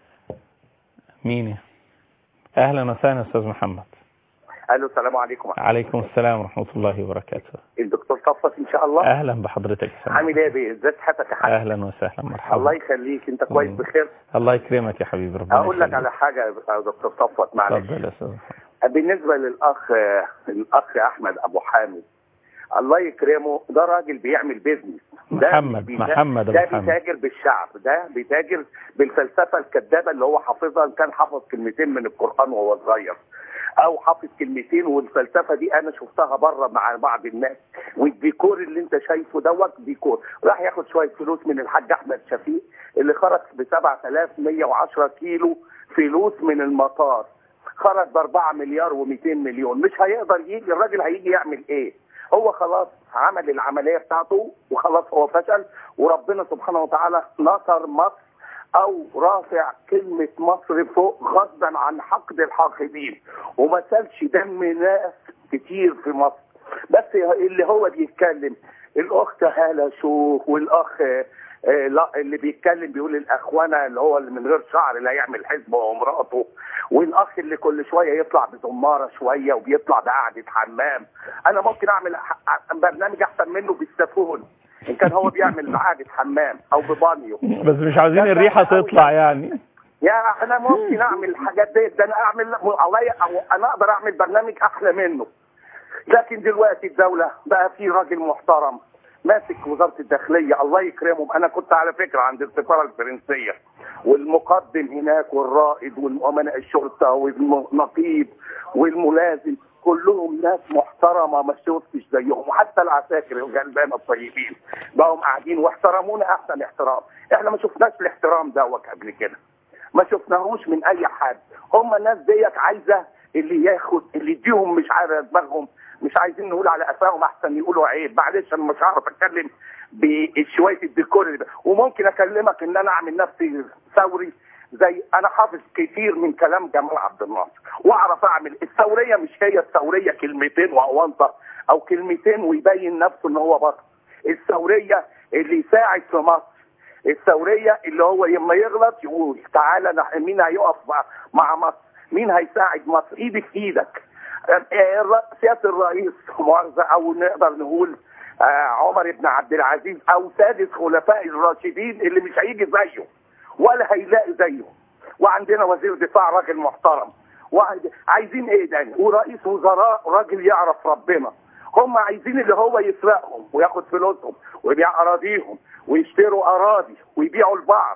مين؟ اهلا وسهلا استاذ محمد. الو السلام عليكم. عليكم السلام ورحمه الله وبركاته. الدكتور صفوت ان شاء الله. اهلا بحضرتك. عامل ايه بيه؟ ازاي صحتك يا حبيبي؟ اهلا وسهلا، مرحبا. الله يخليك، انت كويس بخير؟ الله يكرمك يا حبيبي، ربنا اقول لك على حاجه يا دكتور صفوت، معلش. اتفضل يا استاذ. بالنسبه للاخ الاخ احمد ابو حامد، الله يكرمه، ده راجل بيعمل بيزنس. محمد ده محمد ده بيتاجر بالشعب، ده بيتاجر بالفلسفه الكذابه اللي هو حافظها. كان حافظ كلمتين من القران وهو صغير، او حافظ كلمتين، والفلسفه دي انا شفتها بره مع بعض الناس. والديكور اللي انت شايفه دوت ديكور، راح ياخد شويه فلوس من الحاج احمد شفيق اللي خرج ب سبعة آلاف ومية وعشرة كيلو فلوس من المطار، خرج ب أربعة مليار ومئتين مليون. مش هيقدر يجي الراجل، هيجي يعمل ايه؟ هو خلاص عمل العمليه بتاعته وخلاص هو فشل، وربنا سبحانه وتعالى نصر مصر او رافع كلمة مصر فوق غصبا عن حقد الحاقدين، وما سالش دم ناس كتير في مصر. بس اللي هو بيتكلم الاخت هالة شوف، والاخ آه لا اللي بيتكلم بيقول الاخوانه اللي هو اللي من غير شعر اللي هيعمل حزب ومراته، والاخ اللي كل شويه يطلع بزماره شويه وبيطلع بقعده حمام. انا ممكن اعمل برنامج احسن منه بالسافون ان كان هو بيعمل قعده حمام او ببانيو، بس مش عاوزين الريحه تطلع يعني. يا انا ممكن اعمل الحاجات دي، ده انا اعمل عليا، او انا اقدر اعمل برنامج احلى منه. لكن دلوقتي الدوله بقى في راجل محترم ماسك وزاره الداخليه، الله يكرمهم. انا كنت على فكره عند السفاره الفرنسيه، والمقدم هناك والرائد والامناء الشرطه والنقيب والملازم كلهم ناس محترمه ما شفتش زيهم، وحتى العساكر الغلبانه الطيبين بقوا قاعدين واحترمونا احسن احترام. احنا ما شفناش الاحترام دوت قبل كده، ما شفناهوش من اي حد. هم الناس ديت عايزه اللي ياخد اللي يديهم، مش على دماغهم، مش عايزين نقول على قفاهم احسن يقولوا عيب. معلش انا مش هعرف اتكلم بشويه الديكور اللي، وممكن اكلمك ان انا اعمل نفسي ثوري زي انا حافظ كتير من كلام جمال عبد الناصر، واعرف اعمل الثوريه. مش هي الثوريه كلمتين واونطه او كلمتين ويبين نفسه ان هو بطل. الثوريه اللي يساعد في مصر، الثوريه اللي هو لما يغلط يقول تعالى مين هيقف مع مصر، مين هيساعد مصر، ايدي في ايدك. سياده الرئيس مؤاخذه، او نقدر نقول عمر بن عبد العزيز او سادس خلفاء الراشدين اللي مش هيجي زيه ولا هيلاقي زيه. وعندنا وزير دفاع راجل محترم، وعايزين ايه تاني؟ ورئيس وزراء راجل يعرف ربنا. هم عايزين اللي هو يسرقهم وياخد فلوسهم ويبيع اراضيهم ويشتروا اراضي ويبيعوا لبعض،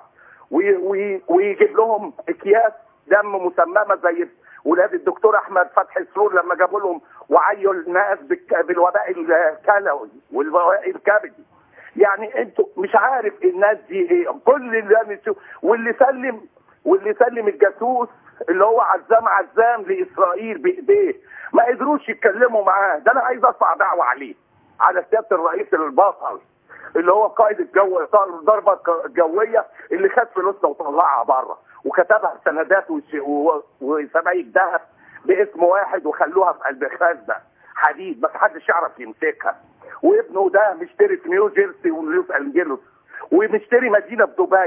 ويجيب لهم اكياس دم مسممه زي ولاد الدكتور احمد فتحي السرور لما جابوا لهم وعيوا الناس بالوباء الكلوي والوباء الكبدي. يعني انتوا مش عارف الناس دي ايه. كل اللي واللي سلم واللي سلم الجاسوس اللي هو عزام عزام لاسرائيل بايديه ما قدروش يتكلموا معاه. ده انا عايز ارفع دعوه عليه، على سياده الرئيس البطل اللي هو قائد الجو الضربه الجويه اللي خد فلوسنا وطلعها بره وكتبها سندات وسبايك ذهب باسم واحد وخلوها في قلب خزنه حديد بس محدش يعرف يمسكها. وابنه ده مشتري في نيو جيرسي ولوس انجلوس، ومشتري مدينه في دبي.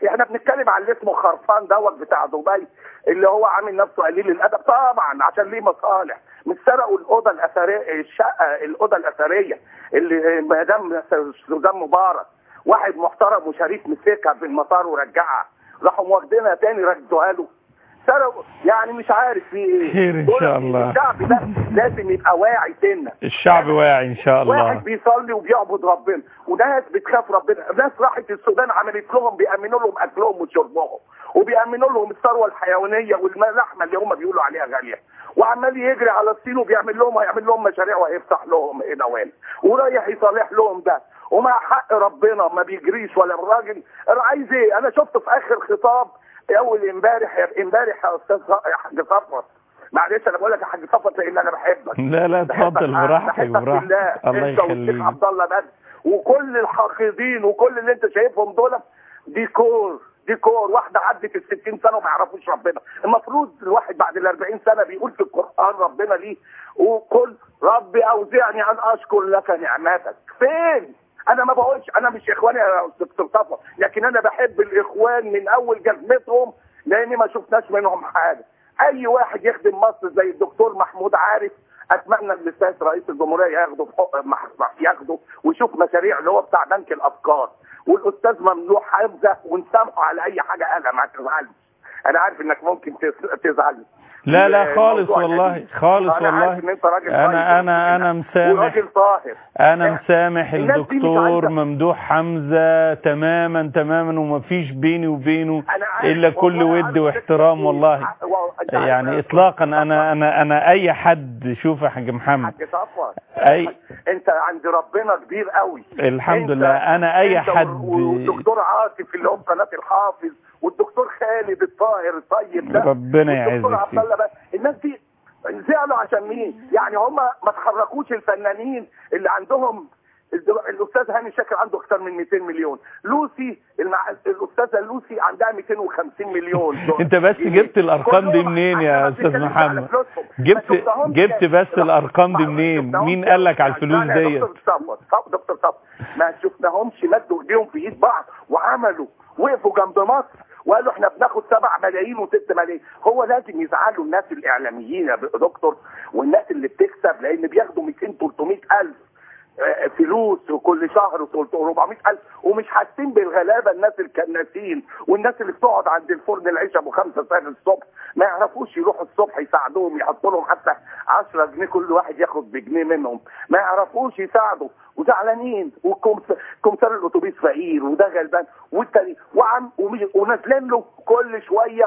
احنا بنتكلم على اللي اسمه خرفان دوت بتاع دبي اللي هو عامل نفسه قليل الادب طبعا عشان ليه مصالح. مش سرقوا الاوضه الاثريه الشقه الاوضه الاثريه اللي مدام سوزان مبارك واحد محترم وشريف مسكها في المطار ورجعها، راحوا واخدينها تاني ردوها له. سرقوا يعني مش عارف في ايه. خير ان شاء الله. الشعب ده لازم يبقى واعي سنه. الشعب واعي ان شاء الله. واحد بيصلي وبيعبد ربنا وناس بتخاف ربنا. ناس راحت السودان عملت لهم بيأمنوا لهم اكلهم وشربهم وبيأمنوا لهم الثروه الحيوانيه واللحمه اللي هم بيقولوا عليها غاليه، وعمال يجري على الصين وبيعمل لهم هيعمل لهم مشاريع وهيفتح لهم هنا وين ورايح يصالح لهم ده ومع حق ربنا ما بيجريش. ولا الراجل عايز ايه؟ انا شفت في اخر خطاب اول امبارح امبارح يا استاذ يا حاج صفوت، معلش انا بقول لك يا حاج صفوت لان انا بحبك. لا لا اتفضل براحتك براحتك. الله يخليك. عبد الله بدر وكل الحاقدين وكل اللي انت شايفهم دول ديكور ديكور. واحده عدت ال ستين سنه وما يعرفوش ربنا. المفروض الواحد بعد ال أربعين سنه بيقول في القران ربنا ليه وقل ربي اوزعني ان اشكر لك نعمتك. فين؟ انا ما بقولش انا مش اخواني يا دكتور صفوت، لكن انا بحب الاخوان من اول جزمتهم لاني ما شفناش منهم حاجه. اي واحد يخدم مصر زي الدكتور محمود عارف اتمنى ان السيد رئيس الجمهوريه ياخده ياخده ويشوف مشاريع اللي هو بتاع بنك الافكار والاستاذ ممدوح حمزه ونسامحه على اي حاجه قالها. ما تزعلش، انا عارف انك ممكن تزعل. لا لا خالص والله خالص والله. انا انا انا مسامح انا مسامح الدكتور ممدوح حمزه تماما تماما ومفيش بيني وبينه الا كل ود واحترام والله يعني اطلاقا. انا انا انا اي حد شوف يا حاج محمد اي انت عند ربنا كبير قوي الحمد لله. انا اي حد والدكتور عاطف اللي هو قناه الحافظ والدكتور خالد الطاهر الطيب ده ربنا يعزك فيه. الناس دي زعلوا عشان مين؟ يعني هم ما تحركوش الفنانين اللي عندهم. الاستاذ هاني شاكر عنده اكثر من مئتين مليون، لوسي المع... الاستاذه لوسي عندها مئتين وخمسين مليون. انت بس جبت الارقام دي منين يا استاذ محمد؟ جبت جبت بس الارقام دي منين؟ مين قال لك على الفلوس ديت؟ دكتور صفوت دكتور صفوت ما شفناهمش مدوا ايديهم في ايد بعض وعملوا وقفوا جنب مصر وقالوا احنا بناخد سبع ملايين وست ملايين. هو لازم يزعلوا الناس الاعلاميين يا دكتور والناس اللي بتكسب لان بياخدوا مئتين ثلاثمئة الف فلوس وكل شهر أربعمئة الف ومش حاسين بالغلابه. الناس الكناسين والناس اللي بتقعد عند الفرن العشاء ابو خمسة ساعات الصبح ما يعرفوش يروحوا الصبح يساعدوهم يحطوا لهم حتى عشرة جنيه كل واحد ياخد بجنيه منهم. ما يعرفوش يساعدوا وزعلانين وكمثال الاتوبيس فقير وده غلبان والتاني وعم ونازلين له كل شويه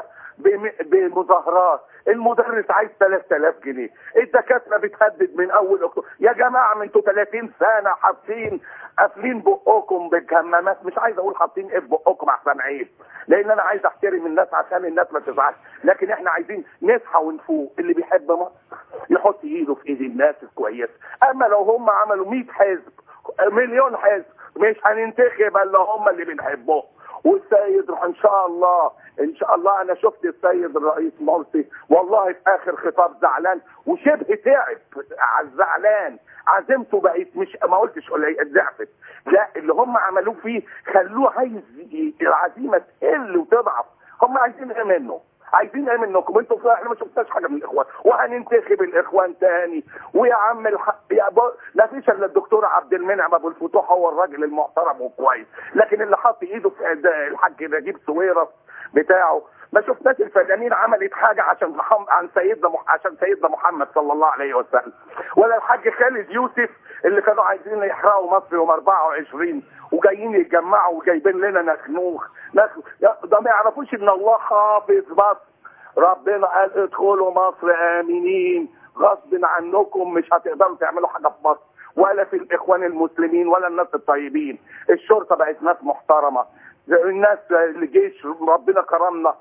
بمظاهرات. المدرس عايز ثلاثة آلاف جنيه، الدكاتره بتهدد من اول اكتوبر. يا جماعه من انتوا ثلاثين سنه حاطين قافلين بقكم بالكمامات. مش عايز اقول حاطين ايه في بقكم احسن عيب لان انا عايز احترم الناس عشان الناس ما تزعلش، لكن احنا عايزين نصحى ونفوق. اللي بيحب مصر يحط ايده في ايد الناس الكويسه. اما لو هم عملوا مئة حزب مليون حزب مش هننتخب الا هم اللي بنحبهم. والسيد ان شاء الله ان شاء الله انا شفت السيد الرئيس مرسي والله في اخر خطاب زعلان وشبه تعب على الزعلان. عزيمته بقت مش ما قلتش ضعفت، لا اللي هم عملوه فيه خلوه عايز العزيمه تقل وتضعف. هم عايزين ايه منه؟ عايزين ايه منكم انتوا؟ في احنا ما شفناش حاجه من الاخوان وهننتخب الاخوان تاني. ويا عم الح... يا ب... لا فيش الا الدكتور عبد المنعم ابو الفتوح هو الراجل المحترم وكويس، لكن اللي حط ايده في الحاج نجيب سويرس بتاعه ما شفناش الفنانين عملت حاجه عشان محمد عن سيدنا مح... عشان سيدنا محمد صلى الله عليه وسلم، ولا الحاج خالد يوسف اللي كانوا عايزين يحرقوا مصر يوم أربعة وعشرين وجايين يتجمعوا وجايبين لنا نخنوخ نخنوخ. ده ما يعرفوش ان الله حافظ مصر. ربنا قال ادخلوا مصر امنين غصب عنكم مش هتقدروا تعملوا حاجه في مصر ولا في الاخوان المسلمين ولا الناس الطيبين. الشرطه بقت ناس محترمه، الناس الجيش ربنا كرمنا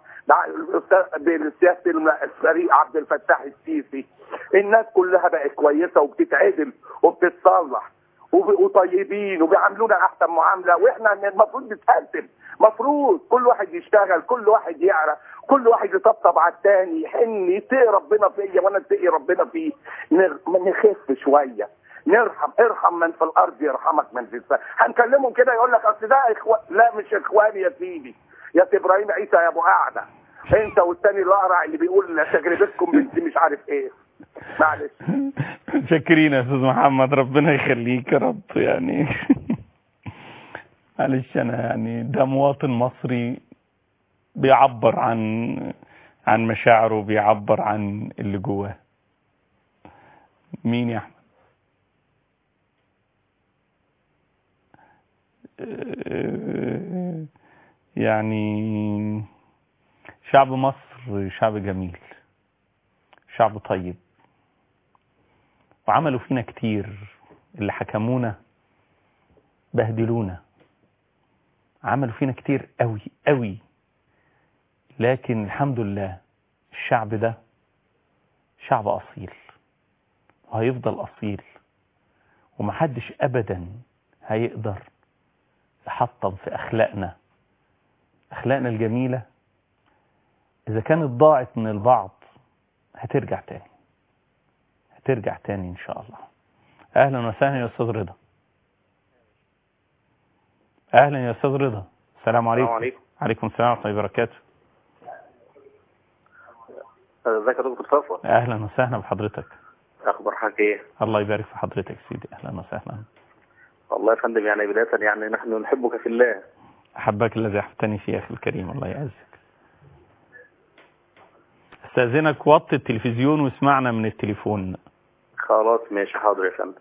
بسياسه الفريق عبد الفتاح السيسي. الناس كلها بقت كويسه وبتتعدل وبتتصلح وطيبين وبيعاملونا احسن معامله، واحنا المفروض نتقدم. مفروض كل واحد يشتغل، كل واحد يعرف، كل واحد يطبطب على الثاني، يحن يتقي ربنا فيا وانا اتقي ربنا فيه. نخف شويه، نرحم. ارحم من في الارض يرحمك من في السماء. هنكلمهم كده يقول لك اصل ده اخوان. لا مش اخواني يا سيدي، يا ابراهيم عيسى يا ابو قعده، انت والتاني الاقرع اللي بيقول تجربتكم بنت مش عارف ايه. معلش. شاكرين يا استاذ محمد، ربنا يخليك يا رب. يعني معلش انا يعني ده مواطن مصري بيعبر عن عن مشاعره، بيعبر عن اللي جواه. مين يا احمد؟ يعني شعب مصر شعب جميل، شعب طيب، وعملوا فينا كتير. اللي حكمونا بهدلونا، عملوا فينا كتير قوي قوي، لكن الحمد لله الشعب ده شعب أصيل وهيفضل أصيل، ومحدش أبدا هيقدر يحطم في أخلاقنا أخلاقنا الجميلة. إذا كانت ضاعت من البعض هترجع تاني، هترجع تاني إن شاء الله. أهلا وسهلا يا أستاذ رضا. أهلا يا أستاذ رضا. السلام عليكم. السلام عليكم. عليكم السلام ورحمة الله وبركاته. ازيك يا دكتور صفوت؟ أهلا وسهلا بحضرتك. اخبار حضرتك ايه؟ الله يبارك في حضرتك سيدي. أهلا وسهلا. والله يا فندم يعني بداية يعني نحن نحبك في الله. أحبك الذي أحبتني فيه أخي الكريم، الله يعزك. استاذنك وطي التلفزيون واسمعنا من التليفون. خلاص ماشي، حاضر يا فندم.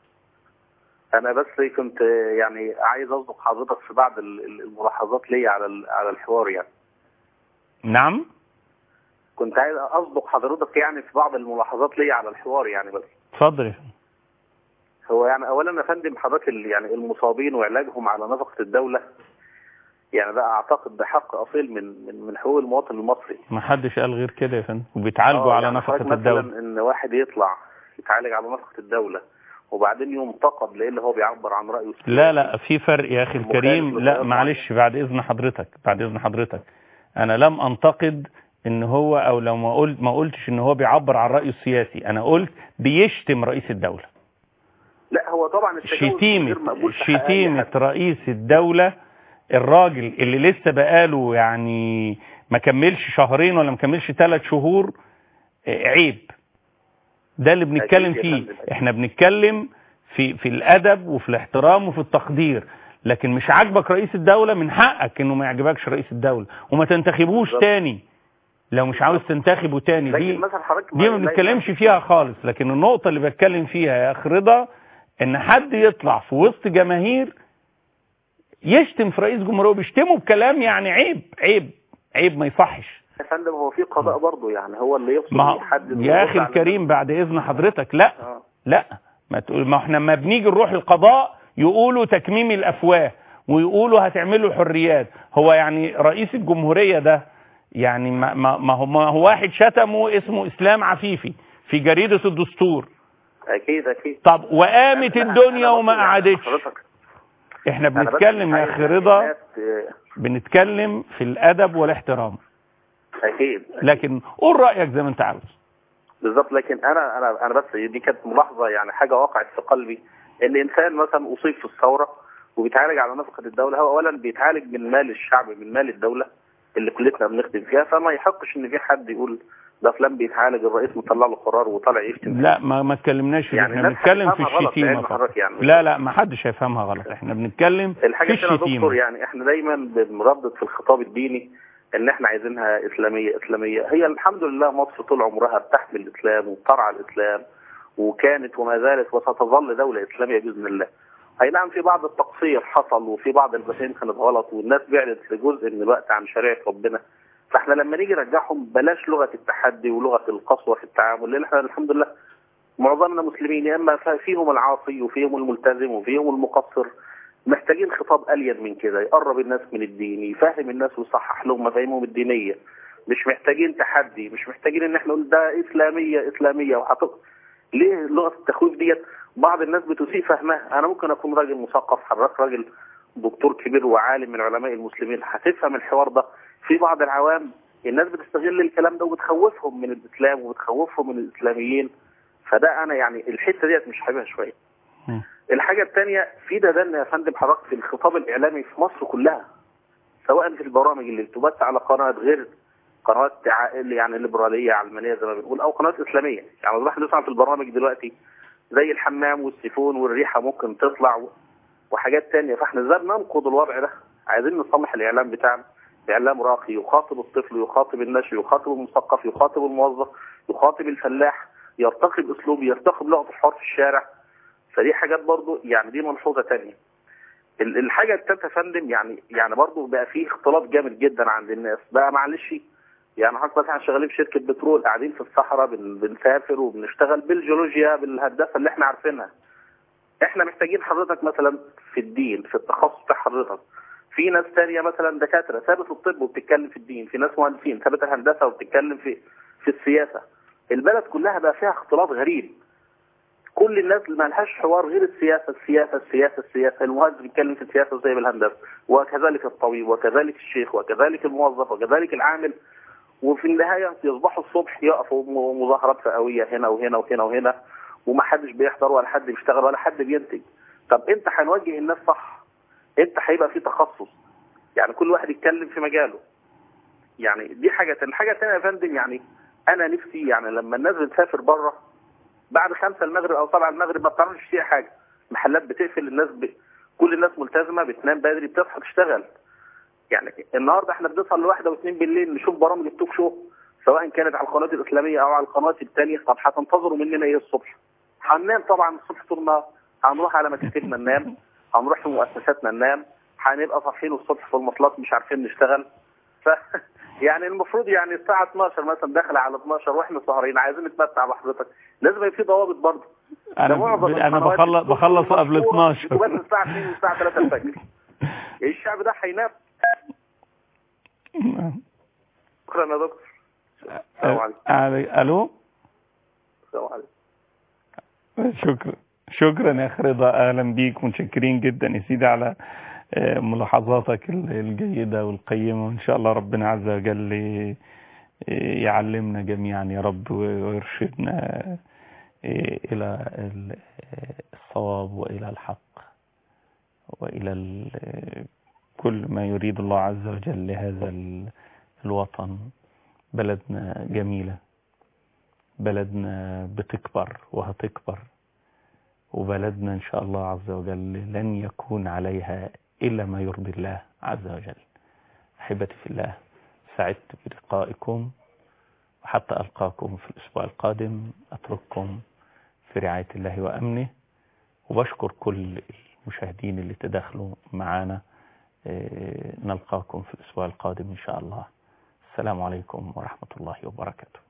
انا بس كنت يعني عايز اصدق حضرتك في بعض الملاحظات لي على على الحوار يعني. نعم. كنت عايز اصدق حضرتك يعني في بعض الملاحظات لي على الحوار يعني. بس اتفضل. هو يعني اولا يا فندم حضرتك يعني المصابين وعلاجهم على نفقة الدولة، يعني ده اعتقد ده حق اصيل من من من حقوق المواطن المصري. ما حدش قال غير كده يا فندم، وبيتعالجوا على يعني نفقة الدولة. مثلا ان واحد يطلع يتعالج على نفقة الدولة وبعدين ينتقد لان هو بيعبر عن رايه. لا لا في فرق يا اخي الكريم. لا معلش، بعد اذن حضرتك بعد اذن حضرتك انا لم انتقد ان هو، او لو ما قلت ما قلتش ان هو بيعبر عن رايه السياسي، انا قلت بيشتم رئيس الدولة. لا هو طبعا شتيمة شتيمة رئيس الدولة، الراجل اللي لسه بقاله يعني ما كملش شهرين ولا ما كملش ثلاث شهور، عيب. ده اللي بنتكلم فيه. احنا بنتكلم في في الادب وفي الاحترام وفي التقدير، لكن مش عاجبك رئيس الدولة من حقك انه ما يعجبكش رئيس الدولة وما تنتخبوش تاني لو مش عاوز تنتخبه تاني. دي دي ما بنتكلمش فيها خالص. لكن النقطة اللي بتكلم فيها يا اخ رضا ان حد يطلع في وسط جماهير يشتم في رئيس جمهورية وبيشتمه بكلام يعني عيب عيب عيب ما يصحش يا فندم. هو في قضاء برضه يعني هو اللي يفصل ويحدد. يا اخي الكريم بعد اذن حضرتك لا آه. لا ما تقول. ما احنا لما بنيجي نروح القضاء يقولوا تكميم الافواه ويقولوا هتعملوا حريات. هو يعني رئيس الجمهورية ده يعني ما, ما, ما, هو, ما هو واحد شتمه اسمه اسلام عفيفي في جريدة الدستور. اكيد اكيد. طب وقامت الدنيا وما قعدتش. احنا بنتكلم يا اخي رضا، بنتكلم في الادب والاحترام. اكيد. لكن قول رايك زي ما انت عاوز. بالظبط. لكن انا انا انا بس دي كانت ملاحظه يعني حاجه وقعت في قلبي، ان انسان مثلا اصيب في الثوره وبيتعالج على نفقه الدوله، هو اولا بيتعالج من مال الشعب، من مال الدوله اللي كلنا بنخدم فيها، فما يحقش ان في حد يقول ده فلان بيتعالج الرئيس مطلع له قرار وطالع يشتم. لا ما ما اتكلمناش يعني احنا بنتكلم في الشتيمه فقط. يعني لا لا ما حدش هيفهمها غلط. احنا بنتكلم في الشتيمه. يعني احنا دايما بنردد في الخطاب الديني ان احنا عايزينها اسلاميه اسلاميه. هي الحمد لله مصر طول عمرها بتحمل الاسلام وبترعى الاسلام، وكانت وما زالت وستظل دوله اسلاميه باذن الله. اي نعم في بعض التقصير حصل وفي بعض المفاهيم كانت غلط والناس بعدت لجزء من الوقت عن شريعه ربنا، فاحنا لما نيجي نرجعهم بلاش لغه التحدي ولغه القسوه في التعامل، لان احنا الحمد لله معظمنا مسلمين، يا اما فيهم العاصي وفيهم الملتزم وفيهم المقصر. محتاجين خطاب الين من كده يقرب الناس من الدين، يفهم الناس ويصحح لهم مفاهيمهم الدينيه. مش محتاجين تحدي، مش محتاجين ان احنا نقول ده اسلاميه اسلاميه وحطق. ليه لغه التخويف ديت بعض الناس بتسيء فهمها؟ انا ممكن اكون راجل مثقف، حضرتك راجل دكتور كبير وعالم من علماء المسلمين، هتفهم الحوار ده. في بعض العوام الناس بتستغل الكلام ده وبتخوفهم من الاسلام وبتخوفهم من الاسلاميين، فده انا يعني الحته ديت مش حاببها شويه. الحاجه الثانيه في ددن يا فندم حضرتك في الخطاب الاعلامي في مصر كلها، سواء في البرامج اللي بتبث على قنوات غير قنوات يعني ليبراليه علمانيه زي ما بنقول، او قنوات اسلاميه. يعني اصبح نسمع في البرامج دلوقتي زي الحمام والسيفون والريحه ممكن تطلع وحاجات تانية. فاحنا ازاي بننقض الوضع ده؟ عايزين نصلح الاعلام بتاعنا، اعلام راقي يخاطب الطفل، يخاطب النشء، يخاطب المثقف، يخاطب الموظف، يخاطب الفلاح، يرتقي باسلوب، يرتقي بلغه الحوار في الشارع. فدي حاجات برضو يعني دي ملحوظه تانية. الحاجه الثالثه يا فندم، يعني يعني برضو بقى فيه اختلاط جامد جدا عند الناس بقى. معلش يعني حضرتك مثلا شغالين في شركه بترول، قاعدين في الصحراء بن بنسافر وبنشتغل بالجيولوجيا بالهندسه اللي احنا عارفينها. احنا محتاجين حضرتك مثلا في الدين، في التخصص بتاع حضرتك. في ناس ثانيه مثلا دكاتره ثابت الطب وبتتكلم في الدين، في ناس مهندسين ثابت الهندسه وبتتكلم في في السياسه. البلد كلها بقى فيها اختلاط غريب. كل الناس ما لهاش حوار غير السياسه السياسه السياسه السياسه. المهندس بيتكلم في السياسه زي بالهندسه، وكذلك الطبيب، وكذلك الشيخ، وكذلك الموظف، وكذلك العامل. وفي النهايه يصبحوا الصبح يقفوا مظاهرات فئويه هنا وهنا وهنا وهنا، وما حدش بيحضر ولا حد بيشتغل ولا حد بينتج. طب انت هنوجه الناس صح؟ انت هيبقى في تخصص، يعني كل واحد يتكلم في مجاله. يعني دي حاجه ثانيه. الحاجه الثانيه يا فندم، يعني انا نفسي يعني لما الناس بتسافر بره بعد خمسة المغرب او سبعة المغرب ما بتعرفش فيها حاجه، محلات بتقفل، الناس ب... كل الناس ملتزمه، بتنام بدري، بتصحى تشتغل. يعني النهارده احنا بنوصل لواحده واثنين بالليل نشوف برامج التوك شو، سواء كانت على القنوات الاسلاميه او على القنوات الثانيه. طب هتنتظروا مننا ايه الصبح؟ هننام طبعا الصبح طول النهار، هنروح على مكاتبنا ننام، هنروح في مؤسساتنا ننام، هنبقى صاحيين الصبح في المواصلات مش عارفين نشتغل. ف يعني المفروض يعني الساعه اتناشر مثلا داخله على اتناشر واحنا سهرين عايزين نتمتع بحضرتك، لازم يبقى في ضوابط برضه. انا انا بخلص بخلص قبل اتناشر بس الساعه اتنين والساعه تلاتة الفجر. الشعب ده هينام. شكرا يا دكتور. السلام عليكم. الو. السلام عليكم. شكرا شكرا يا اخ رضا، اهلا بيك، متشكرين جدا يا سيدي على ملاحظاتك الجيده والقيمه، وان شاء الله ربنا عز وجل يعلمنا جميعا يا رب ويرشدنا الى الصواب والى الحق والى كل ما يريد الله عز وجل لهذا الوطن. بلدنا جميلة، بلدنا بتكبر وهتكبر، وبلدنا إن شاء الله عز وجل لن يكون عليها إلا ما يرضي الله عز وجل. أحبتي في الله، سعدت بلقائكم، وحتى ألقاكم في الأسبوع القادم أترككم في رعاية الله وأمنه، وبشكر كل المشاهدين اللي تدخلوا معنا. نلقاكم في الأسبوع القادم إن شاء الله. السلام عليكم ورحمة الله وبركاته.